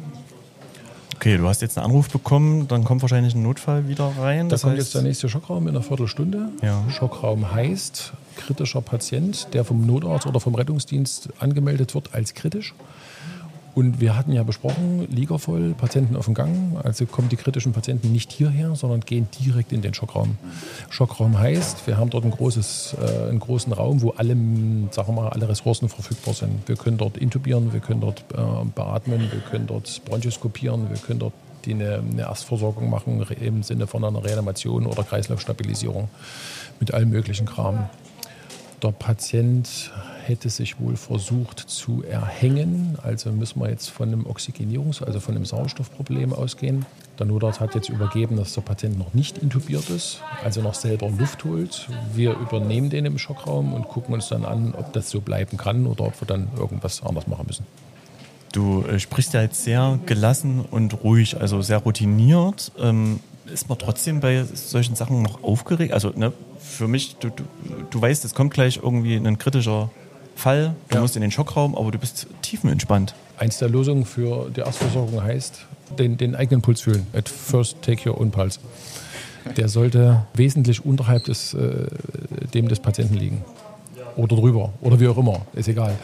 Okay, du hast jetzt einen Anruf bekommen, dann kommt wahrscheinlich ein Notfall wieder rein. Da kommt jetzt der nächste Schockraum in einer Viertelstunde. Ja. Schockraum heißt kritischer Patient, der vom Notarzt oder vom Rettungsdienst angemeldet wird als kritisch. Und wir hatten ja besprochen, Liga voll, Patienten auf dem Gang. Also kommen die kritischen Patienten nicht hierher, sondern gehen direkt in den Schockraum. Schockraum heißt, wir haben dort einen großen Raum, wo alle Ressourcen verfügbar sind. Wir können dort intubieren, wir können dort beatmen, wir können dort bronchoskopieren, wir können dort eine Erstversorgung machen im Sinne von einer Reanimation oder Kreislaufstabilisierung mit allem möglichen Kram. Der Patient hätte sich wohl versucht zu erhängen. Also müssen wir jetzt von einem also von einem Sauerstoffproblem ausgehen. Der Notarzt hat jetzt übergeben, dass der Patient noch nicht intubiert ist, also noch selber Luft holt. Wir übernehmen den im Schockraum und gucken uns dann an, ob das so bleiben kann oder ob wir dann irgendwas anders machen müssen. Du sprichst ja jetzt sehr gelassen und ruhig, also sehr routiniert. Ist man trotzdem bei solchen Sachen noch aufgeregt? Also für mich, du weißt, es kommt gleich irgendwie ein kritischer Fall, du musst in den Schockraum, aber du bist tiefenentspannt. Eins der Lösungen für die Erstversorgung heißt, den eigenen Puls fühlen. At first take your own pulse. Der sollte wesentlich unterhalb dem des Patienten liegen. Oder drüber. Oder wie auch immer. Ist egal.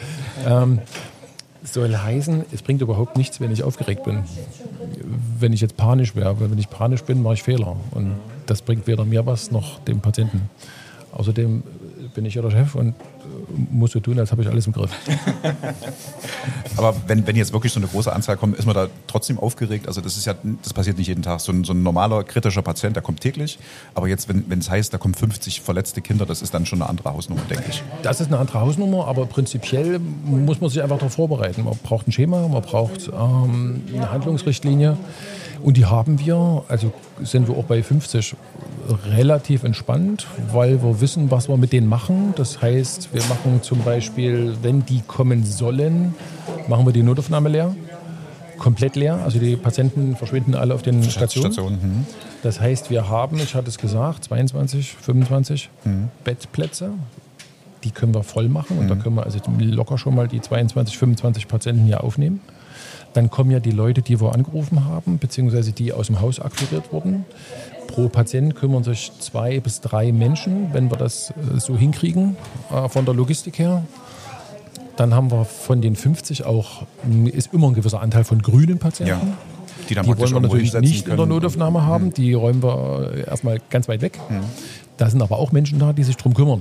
Soll heißen, es bringt überhaupt nichts, wenn ich aufgeregt bin. Wenn ich jetzt panisch wäre. Weil wenn ich panisch bin, mache ich Fehler. Und das bringt weder mir was noch dem Patienten. Außerdem bin ich ja der Chef und muss so tun, als habe ich alles im Griff. Aber wenn jetzt wirklich so eine große Anzahl kommt, ist man da trotzdem aufgeregt? Also das passiert nicht jeden Tag. So ein normaler kritischer Patient, der kommt täglich. Aber jetzt, wenn es heißt, da kommen 50 verletzte Kinder, das ist dann schon eine andere Hausnummer, denke ich. Das ist eine andere Hausnummer, aber prinzipiell muss man sich einfach darauf vorbereiten. Man braucht ein Schema, man braucht eine Handlungsrichtlinie. Und die haben wir, also sind wir auch bei 50 relativ entspannt, weil wir wissen, was wir mit denen machen. Das heißt, wir machen zum Beispiel, wenn die kommen sollen, machen wir die Notaufnahme leer, komplett leer. Also die Patienten verschwinden alle auf den Stationen. Das heißt, wir haben, ich hatte es gesagt, 22, 25 Bettplätze. Die können wir voll machen und da können wir also locker schon mal die 22, 25 Patienten hier aufnehmen. Dann kommen ja die Leute, die wir angerufen haben, beziehungsweise die aus dem Haus akquiriert wurden. Pro Patient kümmern sich 2 bis 3 Menschen, wenn wir das so hinkriegen, von der Logistik her. Dann haben wir von den 50 ist immer ein gewisser Anteil von grünen Patienten. Ja, die wollen wir natürlich nicht in der Notaufnahme haben, die räumen wir erstmal ganz weit weg. Da sind aber auch Menschen da, die sich drum kümmern.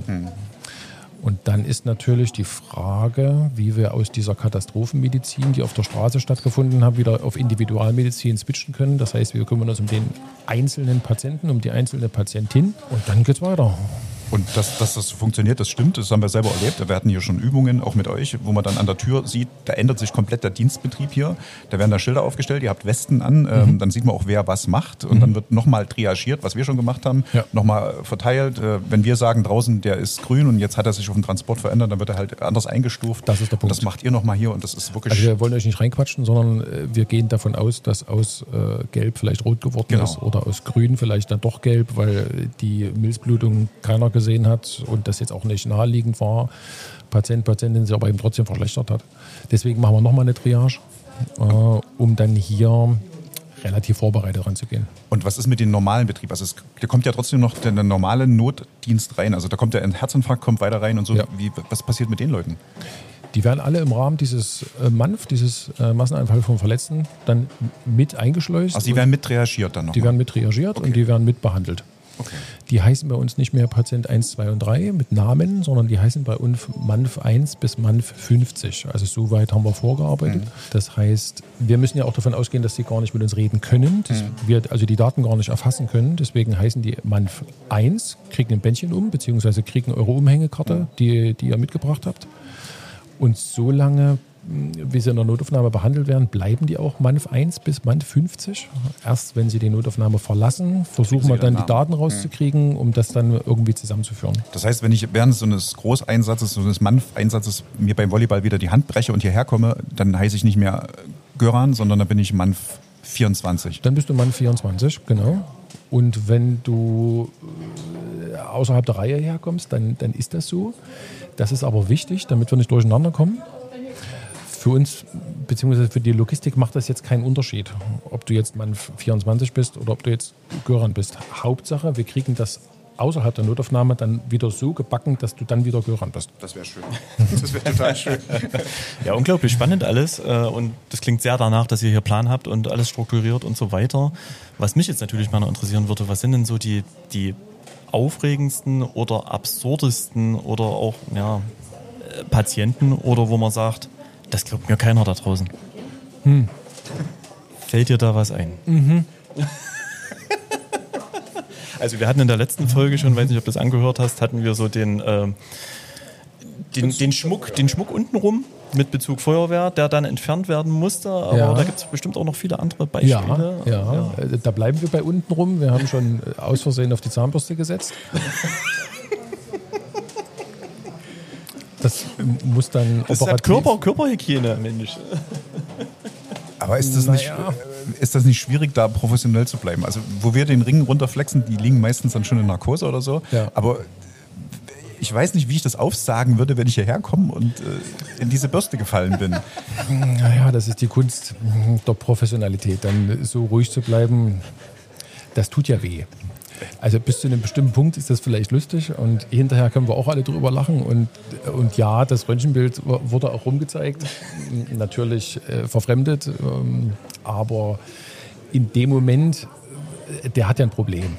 Und dann ist natürlich die Frage, wie wir aus dieser Katastrophenmedizin, die auf der Straße stattgefunden hat, wieder auf Individualmedizin switchen können. Das heißt, wir kümmern uns um den einzelnen Patienten, um die einzelne Patientin und dann geht's weiter. Und dass das funktioniert, das stimmt, das haben wir selber erlebt. Wir hatten hier schon Übungen, auch mit euch, wo man dann an der Tür sieht, da ändert sich komplett der Dienstbetrieb hier. Da werden da Schilder aufgestellt, ihr habt Westen an, dann sieht man auch, wer was macht. Und dann wird nochmal triagiert, was wir schon gemacht haben, nochmal verteilt. Wenn wir sagen, draußen, der ist grün und jetzt hat er sich auf den Transport verändert, dann wird er halt anders eingestuft. Das ist der Punkt. Und das macht ihr nochmal hier und das ist wirklich... Also wir wollen euch nicht reinquatschen, sondern wir gehen davon aus, dass aus Gelb vielleicht rot geworden ist oder aus Grün vielleicht dann doch Gelb, weil die Milzblutung keiner gesehen hat und das jetzt auch nicht naheliegend war, Patientin sich aber eben trotzdem verschlechtert hat. Deswegen machen wir nochmal eine Triage, um dann hier relativ vorbereitet ranzugehen. Und was ist mit dem normalen Betrieb? Also da kommt ja trotzdem noch der normale Notdienst rein. Also da kommt der Herzinfarkt kommt weiter rein und so. Ja. Was passiert mit den Leuten? Die werden alle im Rahmen dieses MANF, dieses Massenanfall von Verletzten, dann mit eingeschleust. Also die werden mit triagiert dann noch? Die werden mit triagiert und die werden mit behandelt. Okay. Die heißen bei uns nicht mehr Patient 1, 2 und 3 mit Namen, sondern die heißen bei uns MANF 1 bis MANF 50. Also so weit haben wir vorgearbeitet. Das heißt, wir müssen ja auch davon ausgehen, dass sie gar nicht mit uns reden können, dass wir also die Daten gar nicht erfassen können. Deswegen heißen die MANF 1, kriegen ein Bändchen beziehungsweise kriegen eure Umhängekarte, die ihr mitgebracht habt. Und solange, wie sie in der Notaufnahme behandelt werden, bleiben die auch MANF 1 bis MANF 50. Erst wenn sie die Notaufnahme verlassen, versuchen wir dann die Daten rauszukriegen, um das dann irgendwie zusammenzuführen. Das heißt, wenn ich während so eines Großeinsatzes, so eines MANF-Einsatzes mir beim Volleyball wieder die Hand breche und hierher komme, dann heiße ich nicht mehr Göran, sondern dann bin ich MANF 24. Dann bist du MANF 24, genau. Und wenn du außerhalb der Reihe herkommst, dann ist das so. Das ist aber wichtig, damit wir nicht durcheinander kommen. Für uns, beziehungsweise für die Logistik macht das jetzt keinen Unterschied, ob du jetzt MANF 24 bist oder ob du jetzt Göran bist. Hauptsache, wir kriegen das außerhalb der Notaufnahme dann wieder so gebacken, dass du dann wieder Göran bist. Das wäre schön. Das wäre total schön. Ja, unglaublich spannend alles und das klingt sehr danach, dass ihr hier Plan habt und alles strukturiert und so weiter. Was mich jetzt natürlich mal noch interessieren würde, was sind denn so die aufregendsten oder absurdesten oder auch Patienten oder wo man sagt, das glaubt mir keiner da draußen. Fällt dir da was ein? Also wir hatten in der letzten Folge schon, weiß nicht, ob du das angehört hast, hatten wir so den Schmuck untenrum mit Bezug Feuerwehr, der dann entfernt werden musste. Aber da gibt es bestimmt auch noch viele andere Beispiele. Ja. Da bleiben wir bei untenrum. Wir haben schon aus Versehen auf die Zahnbürste gesetzt. Das muss dann das operativ... ist halt Körperhygiene, Mensch. Aber ist das nicht schwierig, da professionell zu bleiben? Also wo wir den Ring runterflexen, die liegen meistens dann schon in Narkose oder so. Ja. Aber ich weiß nicht, wie ich das aufsagen würde, wenn ich hierher komme und in diese Bürste gefallen bin. Naja, das ist die Kunst der Professionalität. Dann so ruhig zu bleiben, das tut ja weh. Also bis zu einem bestimmten Punkt ist das vielleicht lustig und hinterher können wir auch alle drüber lachen. Und ja, das Röntgenbild wurde auch rumgezeigt, natürlich verfremdet, aber in dem Moment, der hat ja ein Problem.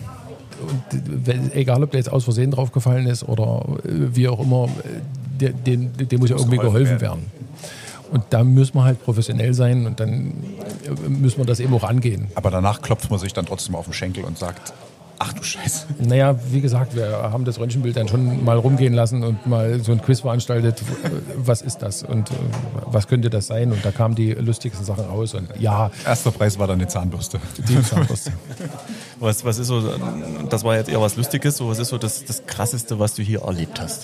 Und egal, ob der jetzt aus Versehen draufgefallen ist oder wie auch immer, dem muss ja irgendwie geholfen werden. Und da müssen wir halt professionell sein und dann müssen wir das eben auch angehen. Aber danach klopft man sich dann trotzdem auf den Schenkel und sagt, ach du Scheiße. Naja, wie gesagt, wir haben das Röntgenbild dann schon mal rumgehen lassen und mal so ein Quiz veranstaltet. Was ist das und was könnte das sein? Und da kamen die lustigsten Sachen raus. Und ja. Erster Preis war dann eine Zahnbürste. Die Zahnbürste. Was ist so, das war jetzt eher was Lustiges, so, was ist so das Krasseste, was du hier erlebt hast?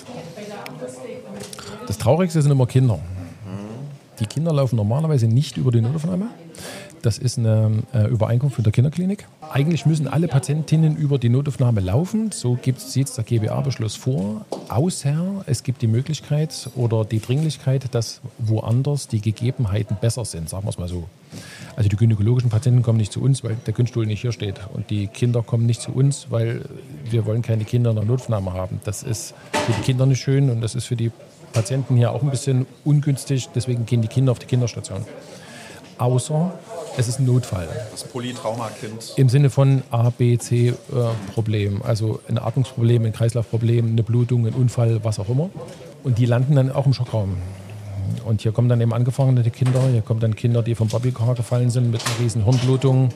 Das Traurigste sind immer Kinder. Die Kinder laufen normalerweise nicht über die Notaufnahme. Das ist eine Übereinkunft mit der Kinderklinik. Eigentlich müssen alle Patientinnen über die Notaufnahme laufen. So sieht der GBA-Beschluss vor. Außer es gibt die Möglichkeit oder die Dringlichkeit, dass woanders die Gegebenheiten besser sind, sagen wir es mal so. Also die gynäkologischen Patienten kommen nicht zu uns, weil der Kühlstuhl nicht hier steht. Und die Kinder kommen nicht zu uns, weil wir wollen keine Kinder in der Notaufnahme haben. Das ist für die Kinder nicht schön und das ist für die Patienten hier auch ein bisschen ungünstig. Deswegen gehen die Kinder auf die Kinderstation. Außer es ist ein Notfall. Das Polytraumakind. Im Sinne von A, B, C Problem. Also ein Atmungsproblem, ein Kreislaufproblem, eine Blutung, ein Unfall, was auch immer. Und die landen dann auch im Schockraum. Und hier kommen dann eben angefangene Kinder. Hier kommen dann Kinder, die vom Bobbycar gefallen sind mit einer riesen Hirnblutung.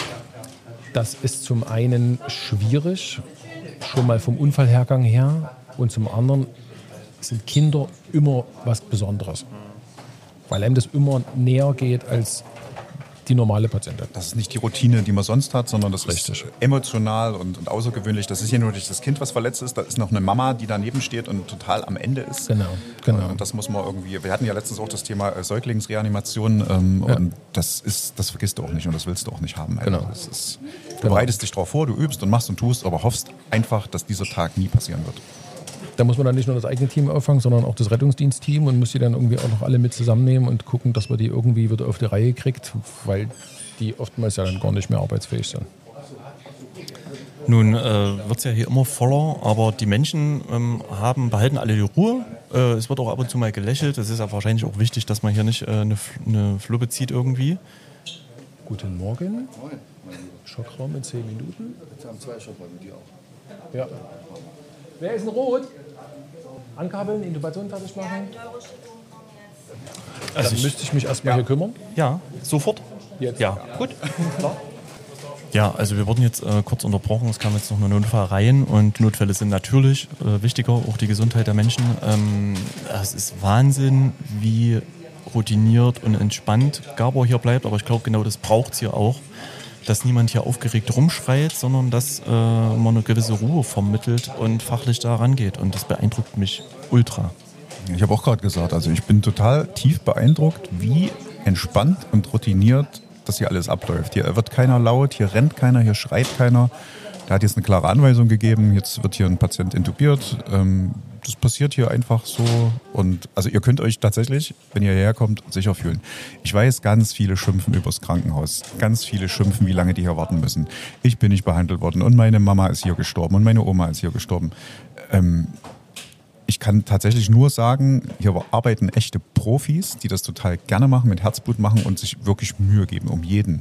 Das ist zum einen schwierig, schon mal vom Unfallhergang her. Und zum anderen sind Kinder immer was Besonderes. Weil einem das immer näher geht als die normale Patientin. Das ist nicht die Routine, die man sonst hat, sondern das Richtig. ist emotional und außergewöhnlich. Das ist ja nur nicht das Kind, was verletzt ist. Da ist noch eine Mama, die daneben steht und total am Ende ist. Genau. Und das muss man irgendwie... Wir hatten ja letztens auch das Thema Säuglingsreanimation. Und das vergisst du auch nicht und das willst du auch nicht haben. Also Genau. Du bereitest dich darauf vor, du übst und machst und tust, aber hoffst einfach, dass dieser Tag nie passieren wird. Da muss man dann nicht nur das eigene Team auffangen, sondern auch das Rettungsdienstteam und muss die dann irgendwie auch noch alle mit zusammennehmen und gucken, dass man die irgendwie wieder auf die Reihe kriegt, weil die oftmals ja dann gar nicht mehr arbeitsfähig sind. Nun wird es ja hier immer voller, aber die Menschen behalten alle die Ruhe. Es wird auch ab und zu mal gelächelt. Es ist ja wahrscheinlich auch wichtig, dass man hier nicht eine Fluppe zieht irgendwie. Guten Morgen. Schockraum in 10 Minuten. Wir haben 2 Schockräume, die auch. Ja. Wer ist in Rot? Ankabeln, Intubation fertig machen. Also Dann müsste ich mich erstmal hier kümmern. Ja, sofort? Jetzt. Ja, gut. Klar. Ja, also wir wurden jetzt kurz unterbrochen. Es kam jetzt noch eine Notfall rein und Notfälle sind natürlich wichtiger, auch die Gesundheit der Menschen. Es ist Wahnsinn, wie routiniert und entspannt Gabor hier bleibt, aber ich glaube, genau das braucht es hier auch, dass niemand hier aufgeregt rumschreit, sondern dass man eine gewisse Ruhe vermittelt und fachlich da rangeht und das beeindruckt mich ultra. Ich habe auch gerade gesagt, also ich bin total tief beeindruckt, wie entspannt und routiniert das hier alles abläuft. Hier wird keiner laut, hier rennt keiner, hier schreit keiner. Da hat jetzt eine klare Anweisung gegeben, jetzt wird hier ein Patient intubiert. Das passiert hier einfach so. Und also ihr könnt euch tatsächlich, wenn ihr hierher kommt, sicher fühlen. Ich weiß, ganz viele schimpfen übers Krankenhaus. Ganz viele schimpfen, wie lange die hier warten müssen. Ich bin nicht behandelt worden und meine Mama ist hier gestorben und meine Oma ist hier gestorben. Ich kann tatsächlich nur sagen, hier arbeiten echte Profis, die das total gerne machen, mit Herzblut machen und sich wirklich Mühe geben um jeden.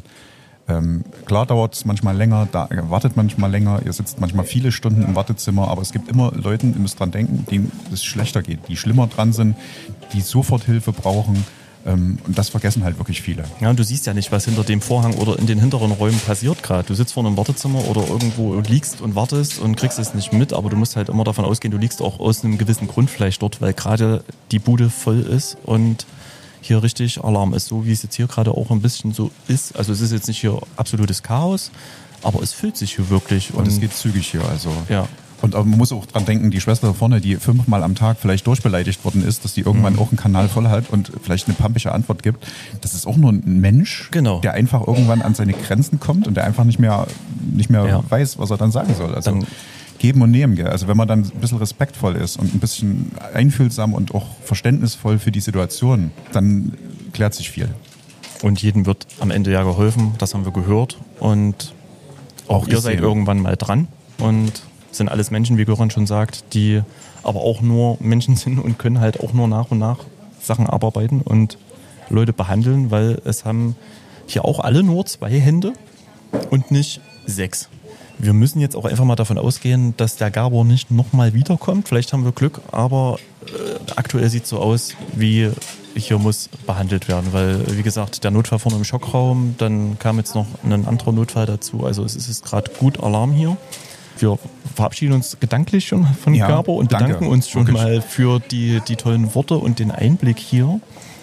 Klar dauert es manchmal länger, da wartet manchmal länger, ihr sitzt manchmal viele Stunden im Wartezimmer, aber es gibt immer Leute, ihr müsst dran denken, denen es schlechter geht, die schlimmer dran sind, die sofort Hilfe brauchen. Und das vergessen halt wirklich viele. Ja, und du siehst ja nicht, was hinter dem Vorhang oder in den hinteren Räumen passiert gerade. Du sitzt vor einem Wartezimmer oder irgendwo liegst und wartest und kriegst es nicht mit, aber du musst halt immer davon ausgehen, du liegst auch aus einem gewissen Grund vielleicht dort, weil gerade die Bude voll ist und hier richtig Alarm ist, so wie es jetzt hier gerade auch ein bisschen so ist. Also es ist jetzt nicht hier absolutes Chaos, aber es füllt sich hier wirklich. Und es geht zügig hier, also. Ja. Und man muss auch dran denken, die Schwester da vorne, die 5-mal am Tag vielleicht durchbeleidigt worden ist, dass die irgendwann auch einen Kanal voll hat und vielleicht eine pampige Antwort gibt. Das ist auch nur ein Mensch, genau, der einfach irgendwann an seine Grenzen kommt und der einfach nicht mehr weiß, was er dann sagen soll. Also dann geben und nehmen. Gell? Also wenn man dann ein bisschen respektvoll ist und ein bisschen einfühlsam und auch verständnisvoll für die Situation, dann klärt sich viel. Und jedem wird am Ende ja geholfen, das haben wir gehört. Und auch ihr seid irgendwann mal dran und sind alles Menschen, wie Göran schon sagt, die aber auch nur Menschen sind und können halt auch nur nach und nach Sachen abarbeiten und Leute behandeln, weil es haben hier auch alle nur 2 Hände und nicht 6. Wir müssen jetzt auch einfach mal davon ausgehen, dass der Gabor nicht nochmal wiederkommt. Vielleicht haben wir Glück, aber aktuell sieht es so aus, wie hier muss behandelt werden, weil, wie gesagt, der Notfall vorne im Schockraum, dann kam jetzt noch ein anderer Notfall dazu. Also es ist gerade gut Alarm hier. Wir verabschieden uns gedanklich schon von Gabor und bedanken uns schon mal für die tollen Worte und den Einblick hier.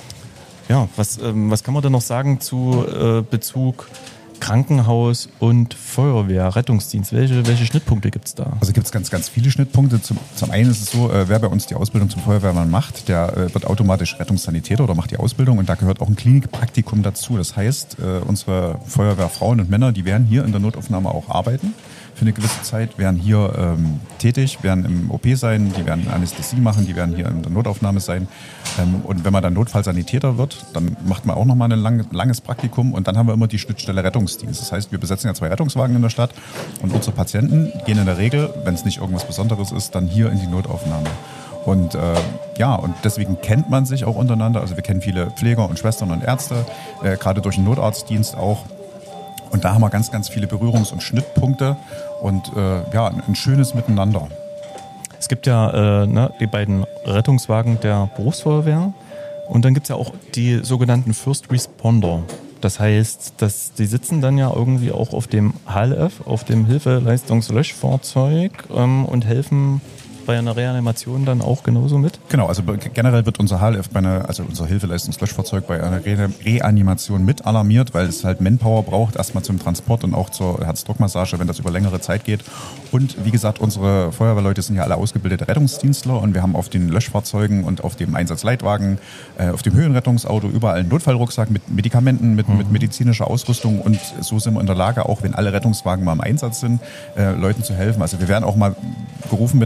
Ja, was kann man denn noch sagen zu Bezug Krankenhaus und Feuerwehr, Rettungsdienst? Welche Schnittpunkte gibt es da? Also gibt es ganz, ganz viele Schnittpunkte. Zum einen ist es so, wer bei uns die Ausbildung zum Feuerwehrmann macht, der wird automatisch Rettungssanitäter oder macht die Ausbildung und da gehört auch ein Klinikpraktikum dazu. Das heißt, unsere Feuerwehrfrauen und Männer, die werden hier in der Notaufnahme auch arbeiten. Für eine gewisse Zeit, werden hier tätig, werden im OP sein, die werden Anästhesie machen, die werden hier in der Notaufnahme sein. Und wenn man dann Notfallsanitäter wird, dann macht man auch nochmal ein langes Praktikum und dann haben wir immer die Schnittstelle Rettungsdienst. Das heißt, wir besetzen ja 2 Rettungswagen in der Stadt und unsere Patienten gehen in der Regel, wenn es nicht irgendwas Besonderes ist, dann hier in die Notaufnahme. Und und deswegen kennt man sich auch untereinander. Also wir kennen viele Pfleger und Schwestern und Ärzte, gerade durch den Notarztdienst auch. Und da haben wir ganz, ganz viele Berührungs- und Schnittpunkte und ein schönes Miteinander. Es gibt ja die beiden Rettungswagen der Berufsfeuerwehr und dann gibt es ja auch die sogenannten First Responder. Das heißt, die sitzen dann ja irgendwie auch auf dem HLF, auf dem Hilfeleistungslöschfahrzeug und helfen bei einer Reanimation dann auch genauso mit? Genau, also generell wird unser HLF unser Hilfeleistungslöschfahrzeug bei einer Reanimation mit alarmiert, weil es halt Manpower braucht, erstmal zum Transport und auch zur Herzdruckmassage, wenn das über längere Zeit geht. Und wie gesagt, unsere Feuerwehrleute sind ja alle ausgebildete Rettungsdienstler und wir haben auf den Löschfahrzeugen und auf dem Einsatzleitwagen, auf dem Höhenrettungsauto überall einen Notfallrucksack mit Medikamenten, mit medizinischer Ausrüstung und so sind wir in der Lage, auch wenn alle Rettungswagen mal im Einsatz sind, Leuten zu helfen. Also wir werden auch mal gerufen mit dem HLF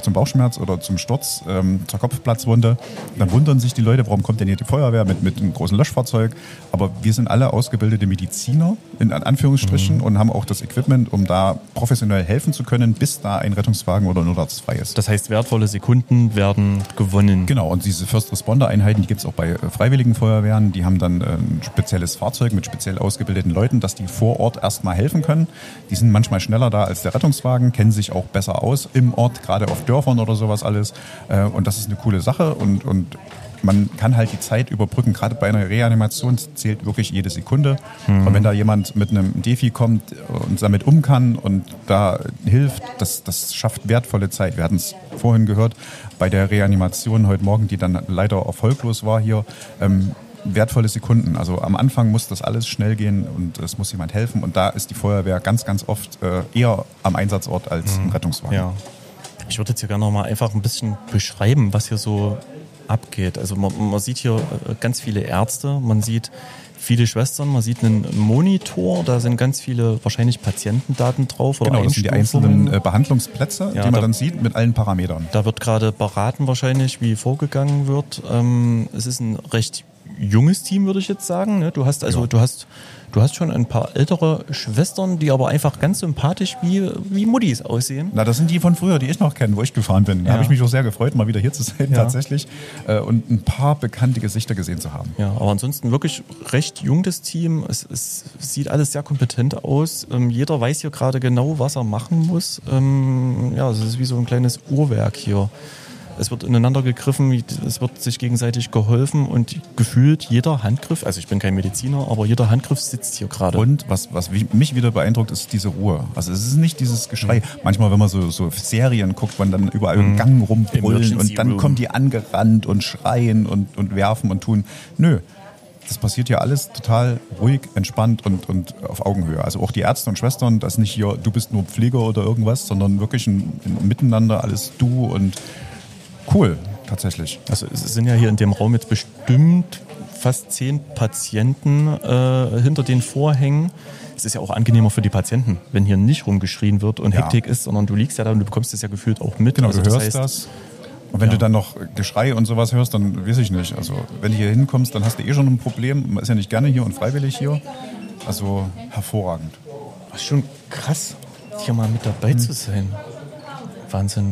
zum Bauchschmerz oder zum Sturz, zur Kopfplatzwunde. Dann wundern sich die Leute, warum kommt denn hier die Feuerwehr mit einem großen Löschfahrzeug. Aber wir sind alle ausgebildete Mediziner, in Anführungsstrichen, und haben auch das Equipment, um da professionell helfen zu können, bis da ein Rettungswagen oder ein Notarzt frei ist. Das heißt, wertvolle Sekunden werden gewonnen. Genau, und diese First-Responder-Einheiten, die gibt es auch bei Freiwilligen Feuerwehren. Die haben dann ein spezielles Fahrzeug mit speziell ausgebildeten Leuten, dass die vor Ort erstmal helfen können. Die sind manchmal schneller da als der Rettungswagen, kennen sich auch besser aus im Ort, gerade auf Dörfern oder sowas alles. Und das ist eine coole Sache und man kann halt die Zeit überbrücken. Gerade bei einer Reanimation zählt wirklich jede Sekunde. Und wenn da jemand mit einem Defi kommt und damit um kann und da hilft, das schafft wertvolle Zeit. Wir hatten es vorhin gehört bei der Reanimation heute Morgen, die dann leider erfolglos war hier. Wertvolle Sekunden. Also am Anfang muss das alles schnell gehen und es muss jemand helfen. Und da ist die Feuerwehr ganz, ganz oft eher am Einsatzort als ein Rettungswagen. Ja. Ich würde jetzt hier gerne noch mal einfach ein bisschen beschreiben, was hier so abgeht. Also man sieht hier ganz viele Ärzte, man sieht viele Schwestern, man sieht einen Monitor, da sind ganz viele wahrscheinlich Patientendaten drauf. Oder genau, das sind die einzelnen Behandlungsplätze, ja, die man dann sieht mit allen Parametern. Da wird gerade beraten wahrscheinlich, wie vorgegangen wird. Es ist ein recht junges Team, würde ich jetzt sagen. Du hast du hast schon ein paar ältere Schwestern, die aber einfach ganz sympathisch wie Muttis aussehen. Na, das sind die von früher, die ich noch kenne, wo ich gefahren bin. Da habe ich mich auch sehr gefreut, mal wieder hier zu sein tatsächlich und ein paar bekannte Gesichter gesehen zu haben. Ja, aber ansonsten wirklich recht jung das Team. Es sieht alles sehr kompetent aus. Jeder weiß hier gerade genau, was er machen muss. Es ist wie so ein kleines Uhrwerk hier. Es wird ineinander gegriffen, es wird sich gegenseitig geholfen und gefühlt jeder Handgriff, also ich bin kein Mediziner, aber jeder Handgriff sitzt hier gerade. Und was mich wieder beeindruckt, ist diese Ruhe. Also es ist nicht dieses Geschrei. Manchmal, wenn man so Serien guckt, man dann überall im Gang rumbrüllen und dann kommen die angerannt und schreien und werfen und tun. Nö. Das passiert ja alles total ruhig, entspannt und auf Augenhöhe. Also auch die Ärzte und Schwestern, das ist nicht hier, du bist nur Pfleger oder irgendwas, sondern wirklich ein Miteinander, alles du und cool, tatsächlich. Also es sind ja hier in dem Raum jetzt bestimmt fast 10 Patienten hinter den Vorhängen. Es ist ja auch angenehmer für die Patienten, wenn hier nicht rumgeschrien wird und Hektik ist, sondern du liegst ja da und du bekommst das ja gefühlt auch mit. Genau, also du hörst das. Und wenn du dann noch Geschrei und sowas hörst, dann weiß ich nicht. Also wenn du hier hinkommst, dann hast du eh schon ein Problem. Man ist ja nicht gerne hier und freiwillig hier. Also hervorragend. Das ist schon krass, hier mal mit dabei zu sein. Wahnsinn.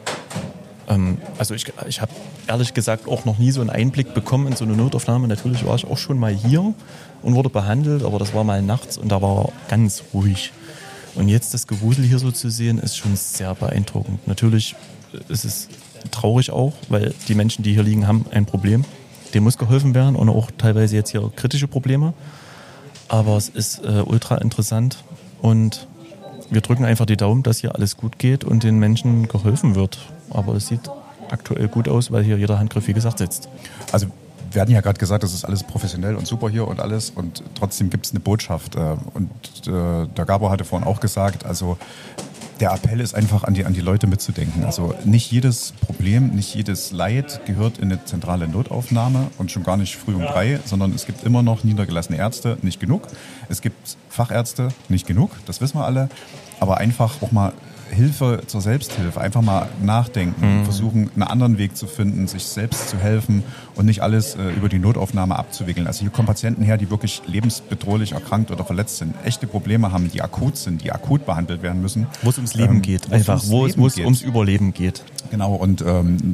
Also ich habe ehrlich gesagt auch noch nie so einen Einblick bekommen in so eine Notaufnahme. Natürlich war ich auch schon mal hier und wurde behandelt, aber das war mal nachts und da war ganz ruhig. Und jetzt das Gewusel hier so zu sehen, ist schon sehr beeindruckend. Natürlich ist es traurig auch, weil die Menschen, die hier liegen, haben ein Problem. Dem muss geholfen werden und auch teilweise jetzt hier kritische Probleme. Aber es ist ultra interessant und wir drücken einfach die Daumen, dass hier alles gut geht und den Menschen geholfen wird. Aber es sieht aktuell gut aus, weil hier jeder Handgriff, wie gesagt, sitzt. Also wir hatten ja gerade gesagt, das ist alles professionell und super hier und alles und trotzdem gibt es eine Botschaft. Und der Gabor hatte vorhin auch gesagt, also der Appell ist einfach an die Leute mitzudenken. Also nicht jedes Problem, nicht jedes Leid gehört in eine zentrale Notaufnahme und schon gar nicht früh um 3, sondern es gibt immer noch niedergelassene Ärzte, nicht genug. Es gibt Fachärzte, nicht genug, das wissen wir alle. Aber einfach auch mal Hilfe zur Selbsthilfe, einfach mal nachdenken, versuchen einen anderen Weg zu finden, sich selbst zu helfen und nicht alles über die Notaufnahme abzuwickeln. Also hier kommen Patienten her, die wirklich lebensbedrohlich erkrankt oder verletzt sind, echte Probleme haben, die akut sind, die akut behandelt werden müssen. Wo es ums Leben geht, einfach, wo es ums Überleben geht. Genau, und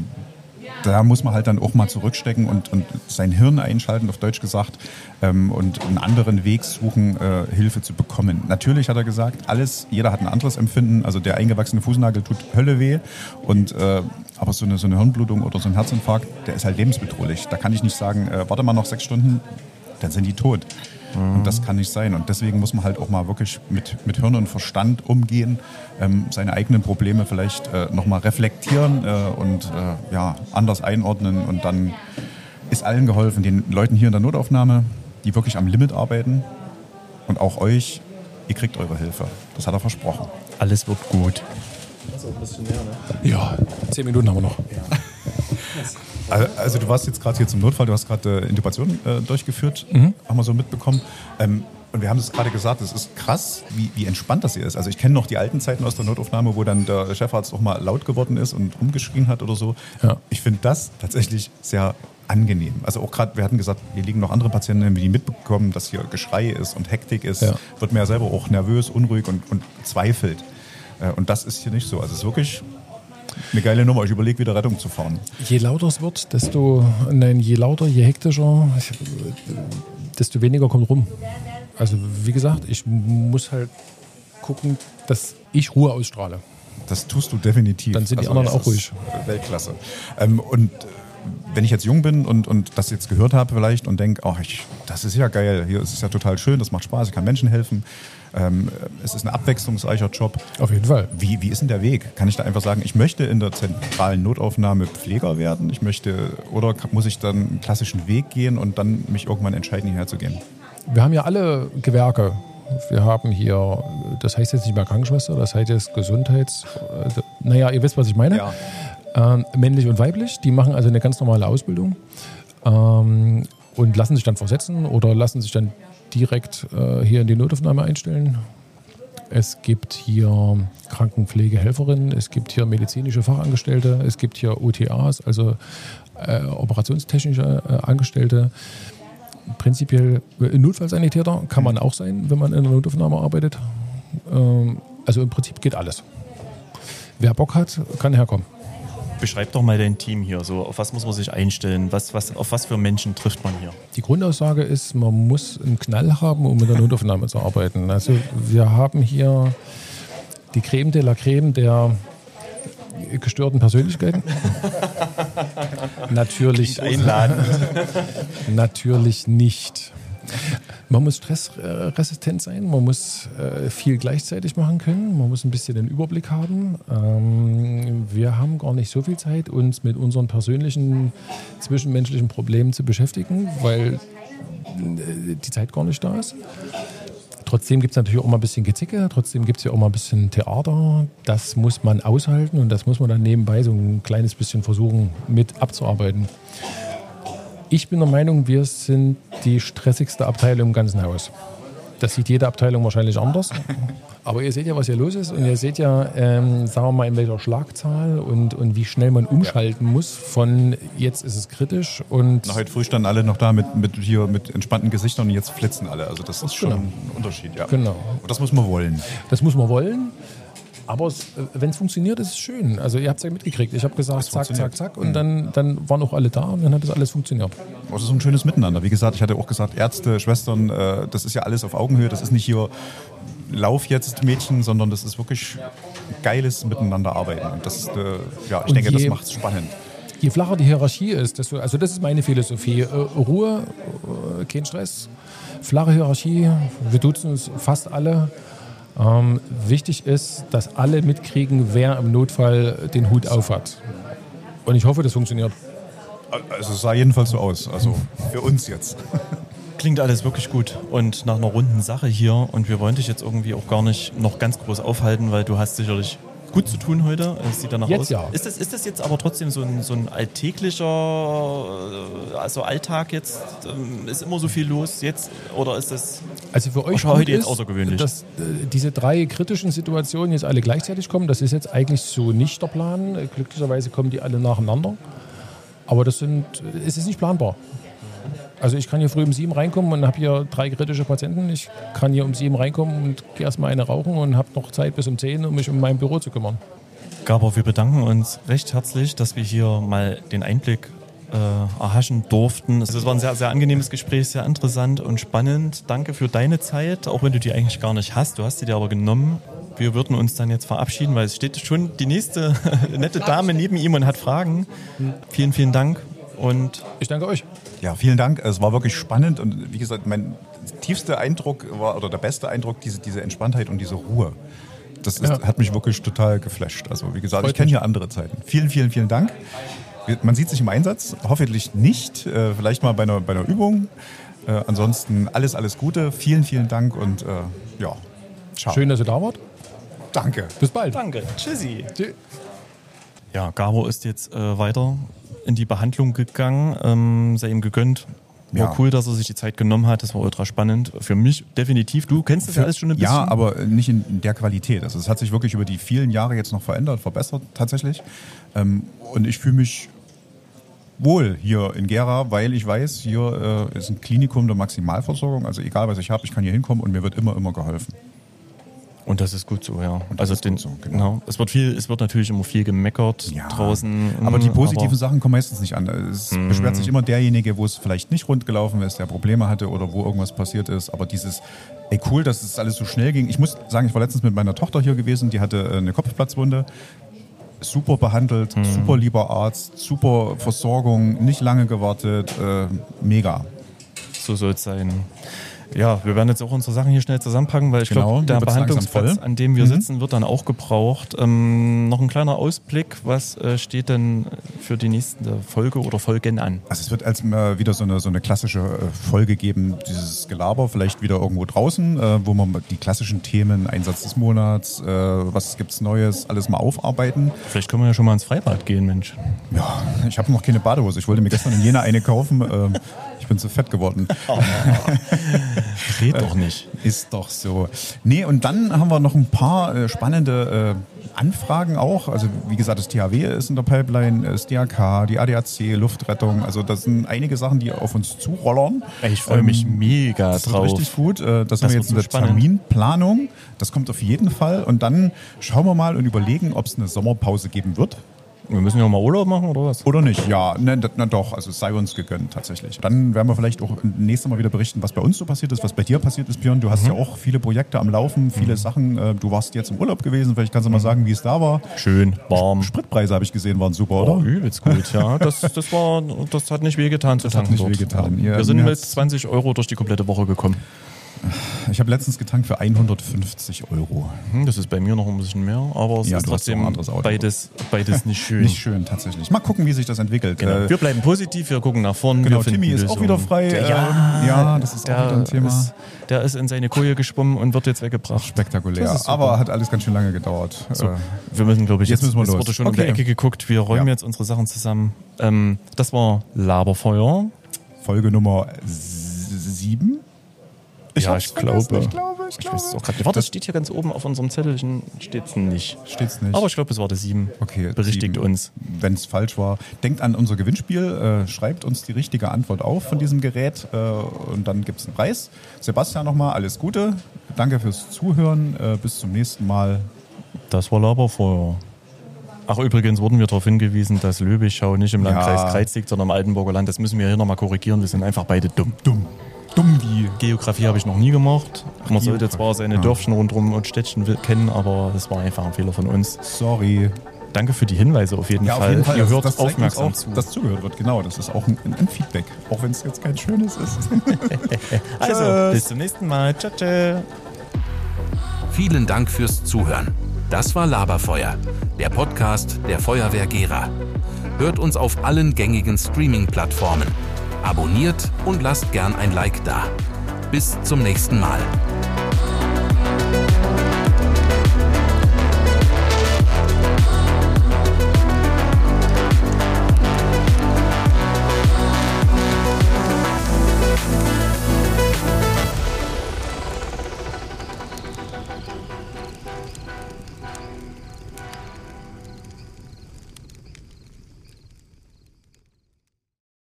da muss man halt dann auch mal zurückstecken und sein Hirn einschalten, auf Deutsch gesagt, und einen anderen Weg suchen, Hilfe zu bekommen. Natürlich hat er gesagt, jeder hat ein anderes Empfinden. Also der eingewachsene Fußnagel tut Hölle weh. Aber so eine Hirnblutung oder so ein Herzinfarkt, der ist halt lebensbedrohlich. Da kann ich nicht sagen, warte mal noch 6 Stunden, dann sind die tot. Und das kann nicht sein. Und deswegen muss man halt auch mal wirklich mit Hirn und Verstand umgehen, seine eigenen Probleme vielleicht nochmal reflektieren und anders einordnen. Und dann ist allen geholfen, den Leuten hier in der Notaufnahme, die wirklich am Limit arbeiten und auch euch, ihr kriegt eure Hilfe. Das hat er versprochen. Alles wird gut. Das ist auch ein bisschen mehr, ne? Ja, 10 Minuten haben wir noch. Ja. Also du warst jetzt gerade hier zum Notfall, du hast gerade Intubation durchgeführt, haben wir so mitbekommen. Und Und wir haben es gerade gesagt, es ist krass, wie entspannt das hier ist. Also ich kenne noch die alten Zeiten aus der Notaufnahme, wo dann der Chefarzt auch mal laut geworden ist und rumgeschrien hat oder so. Ja. Ich finde das tatsächlich sehr angenehm. Also auch gerade, wir hatten gesagt, hier liegen noch andere Patienten, die mitbekommen, dass hier Geschrei ist und Hektik ist, wird mir ja selber auch nervös, unruhig und zweifelt. Und das ist hier nicht so. Also es ist wirklich eine geile Nummer. Ich überlege, wieder Rettung zu fahren. Je lauter es wird, je lauter, je hektischer, desto weniger kommt rum. Also wie gesagt, ich muss halt gucken, dass ich Ruhe ausstrahle. Das tust du definitiv. Dann sind die anderen auch ruhig. Weltklasse. Und wenn ich jetzt jung bin und das jetzt gehört habe vielleicht und denke, das ist ja geil, hier ist es ja total schön, das macht Spaß, ich kann Menschen helfen, es ist ein abwechslungsreicher Job. Auf jeden Fall. Wie ist denn der Weg? Kann ich da einfach sagen, ich möchte in der zentralen Notaufnahme Pfleger werden? Oder muss ich dann einen klassischen Weg gehen und dann mich irgendwann entscheiden, hierher zu gehen? Wir haben ja alle Gewerke. Wir haben hier, das heißt jetzt nicht mehr Krankenschwester, das heißt jetzt ihr wisst, was ich meine. Ja. Männlich und weiblich, die machen also eine ganz normale Ausbildung und lassen sich dann versetzen oder lassen sich dann direkt hier in die Notaufnahme einstellen. Es gibt hier Krankenpflegehelferinnen, es gibt hier medizinische Fachangestellte, es gibt hier OTAs, also operationstechnische Angestellte. Prinzipiell Notfallsanitäter kann man auch sein, wenn man in der Notaufnahme arbeitet. Also im Prinzip geht alles. Wer Bock hat, kann herkommen. Beschreib doch mal dein Team hier. So, auf was muss man sich einstellen? Auf was für Menschen trifft man hier? Die Grundaussage ist, man muss einen Knall haben, um in der Notaufnahme zu arbeiten. Also wir haben hier die Creme de la Creme der gestörten Persönlichkeiten. Natürlich einladend. Natürlich nicht. Man muss stressresistent sein, man muss viel gleichzeitig machen können, man muss ein bisschen den Überblick haben. Wir haben gar nicht so viel Zeit, uns mit unseren persönlichen, zwischenmenschlichen Problemen zu beschäftigen, weil die Zeit gar nicht da ist. Trotzdem gibt es natürlich auch mal ein bisschen Gezicke, trotzdem gibt es ja auch mal ein bisschen Theater. Das muss man aushalten und das muss man dann nebenbei so ein kleines bisschen versuchen mit abzuarbeiten. Ich bin der Meinung, wir sind die stressigste Abteilung im ganzen Haus. Das sieht jede Abteilung wahrscheinlich anders. Aber ihr seht ja, was hier los ist und ihr seht ja, sagen wir mal, in welcher Schlagzahl und wie schnell man umschalten muss von jetzt ist es kritisch und... Heute früh standen alle noch da mit entspannten Gesichtern und jetzt flitzen alle. Also das ist schon ein Unterschied. Ja. Genau. Und das muss man wollen. Das muss man wollen. Aber wenn es funktioniert, ist es schön. Also ihr habt es ja mitgekriegt. Ich habe gesagt, zack, zack, zack. Und dann waren auch alle da und dann hat das alles funktioniert. Das ist so ein schönes Miteinander. Wie gesagt, ich hatte auch gesagt, Ärzte, Schwestern, das ist ja alles auf Augenhöhe. Das ist nicht hier Lauf jetzt Mädchen, sondern das ist wirklich geiles Miteinander arbeiten. Und das ist, ich denke, das macht es spannend. Je flacher die Hierarchie ist, das ist meine Philosophie. Ruhe, kein Stress, flache Hierarchie. Wir duzen uns fast alle. Wichtig ist, dass alle mitkriegen, wer im Notfall den Hut auf hat. Und ich hoffe, das funktioniert. Also es sah jedenfalls so aus, also für uns jetzt. Klingt alles wirklich gut und nach einer runden Sache hier. Und wir wollen dich jetzt irgendwie auch gar nicht noch ganz groß aufhalten, weil du hast sicherlich gut zu tun heute. Es sieht danach jetzt aus. Ja. Ist das jetzt aber trotzdem so ein alltäglicher, also Alltag jetzt? Ist immer so viel los jetzt? Oder ist das also für euch heute jetzt außergewöhnlich? Dass diese 3 kritischen Situationen jetzt alle gleichzeitig kommen, das ist jetzt eigentlich so nicht der Plan. Glücklicherweise kommen die alle nacheinander. Aber es ist nicht planbar. Also ich kann hier früh um 7 reinkommen und habe hier 3 kritische Patienten. Ich kann hier um 7 reinkommen und gehe erstmal eine rauchen und habe noch Zeit bis um 10, um mich um mein Büro zu kümmern. Gabor, wir bedanken uns recht herzlich, dass wir hier mal den Einblick erhaschen durften. Es war ein sehr, sehr angenehmes Gespräch, sehr interessant und spannend. Danke für deine Zeit, auch wenn du die eigentlich gar nicht hast. Du hast sie dir aber genommen. Wir würden uns dann jetzt verabschieden, weil es steht schon die nächste nette Dame neben ihm und hat Fragen. Vielen, vielen Dank. Und ich danke euch. Ja, vielen Dank. Es war wirklich spannend und wie gesagt, mein tiefster Eindruck war, oder der beste Eindruck, diese Entspanntheit und diese Ruhe. Das hat mich wirklich total geflasht. Also wie gesagt, ich kenne hier andere Zeiten. Vielen, vielen, vielen Dank. Man sieht sich im Einsatz, hoffentlich nicht, vielleicht mal bei einer Übung. Ansonsten alles Gute, vielen, vielen Dank und ciao. Schön, dass ihr da wart. Danke. Bis bald. Danke. Tschüssi. Tschüss. Ja, Gabor ist jetzt weiter in die Behandlung gegangen, sei ihm gegönnt. War cool, dass er sich die Zeit genommen hat. Das war ultra spannend. Für mich definitiv. Du kennst das ja alles schon ein bisschen. Ja, aber nicht in der Qualität. Also es hat sich wirklich über die vielen Jahre jetzt noch verändert, verbessert tatsächlich. Und ich fühle mich wohl hier in Gera, weil ich weiß, hier ist ein Klinikum der Maximalversorgung. Also egal, was ich habe, ich kann hier hinkommen und mir wird immer geholfen. Und das ist gut so, ja. Also gut so, genau. Es wird natürlich immer viel gemeckert draußen. Aber die positiven Sachen kommen meistens nicht an. Es beschwert sich immer derjenige, wo es vielleicht nicht rund gelaufen ist, der Probleme hatte oder wo irgendwas passiert ist. Aber dieses, cool, dass es alles so schnell ging. Ich muss sagen, ich war letztens mit meiner Tochter hier gewesen, die hatte eine Kopfplatzwunde. Super behandelt, super lieber Arzt, super Versorgung, nicht lange gewartet, mega. So soll es sein. Ja, wir werden jetzt auch unsere Sachen hier schnell zusammenpacken, weil ich glaube, der Behandlungsplatz, an dem wir sitzen, wird dann auch gebraucht. Noch ein kleiner Ausblick, was steht denn für die nächste Folge oder Folgen an? Also es wird als wieder so eine klassische Folge geben, dieses Gelaber, vielleicht wieder irgendwo draußen, wo wir die klassischen Themen, Einsatz des Monats, was gibt's Neues, alles mal aufarbeiten. Vielleicht können wir ja schon mal ins Freibad gehen, Mensch. Ja, ich habe noch keine Badehose. Ich wollte mir gestern in Jena eine kaufen. Ich bin zu fett geworden. Red doch nicht. Ist doch so. Nee, und dann haben wir noch ein paar spannende Anfragen auch. Also wie gesagt, das THW ist in der Pipeline, das DRK, die ADAC, Luftrettung. Also das sind einige Sachen, die auf uns zurollern. Ich freue mich mega das drauf. Das ist richtig gut. Das haben wir jetzt in der Terminplanung. Das kommt auf jeden Fall. Und dann schauen wir mal und überlegen, ob es eine Sommerpause geben wird. Wir müssen ja mal Urlaub machen, oder was? Oder nicht, ja. Na doch, also es sei uns gegönnt tatsächlich. Dann werden wir vielleicht auch nächstes Mal wieder berichten, was bei uns so passiert ist, was bei dir passiert ist, Björn. Du hast ja auch viele Projekte am Laufen, viele Sachen. Du warst jetzt im Urlaub gewesen, vielleicht kannst du mal sagen, wie es da war. Schön, warm. Spritpreise habe ich gesehen, waren super, oder? Übelst gut, ja. Das hat nicht wehgetan zu tanken. Das hat nicht wehgetan. Wir sind mit 20 € durch die komplette Woche gekommen. Ich habe letztens getankt für 150 €. Das ist bei mir noch ein bisschen mehr, aber es ist trotzdem beides nicht schön. Nicht schön, tatsächlich. Mal gucken, wie sich das entwickelt. Genau. Wir bleiben positiv, wir gucken nach vorne. Genau, Timmy ist auch wieder frei. Ja, das ist auch wieder ein Thema. Der ist in seine Koje geschwommen und wird jetzt weggebracht. Spektakulär. Aber hat alles ganz schön lange gedauert. So, wir müssen, glaube ich, jetzt müssen wir los. Es wurde schon um die Ecke geguckt. Wir räumen jetzt unsere Sachen zusammen. Das war Laberfeuer. Folge Nummer 7. Ich glaube. Ich weiß es auch gerade nicht. Warte, das steht hier ganz oben auf unserem Zettelchen. Steht's nicht. Aber ich glaube, es war der 7. Okay. Berichtigt 7. uns. Wenn es falsch war, denkt an unser Gewinnspiel. Schreibt uns die richtige Antwort auf von diesem Gerät. Und dann gibt es einen Preis. Sebastian nochmal, alles Gute. Danke fürs Zuhören. Bis zum nächsten Mal. Das war Laberfeuer. Ach, übrigens wurden wir darauf hingewiesen, dass Löbischau nicht im Landkreis Kreis liegt, sondern im Altenburger Land. Das müssen wir hier nochmal korrigieren. Wir sind einfach beide dumm. Dumm wie. Geografie habe ich noch nie gemacht. Man sollte zwar seine Dörfchen rundherum und Städtchen kennen, aber das war einfach ein Fehler von uns. Sorry. Danke für die Hinweise auf jeden Fall. Auf jeden Fall. Ihr hört das aufmerksam auch, zu. Dass zugehört wird, genau. Das ist auch ein Feedback. Auch wenn es jetzt kein schönes ist. Also, bis zum nächsten Mal. Ciao, ciao. Vielen Dank fürs Zuhören. Das war Laberfeuer, der Podcast der Feuerwehr Gera. Hört uns auf allen gängigen Streaming-Plattformen. Abonniert und lasst gern ein Like da. Bis zum nächsten Mal.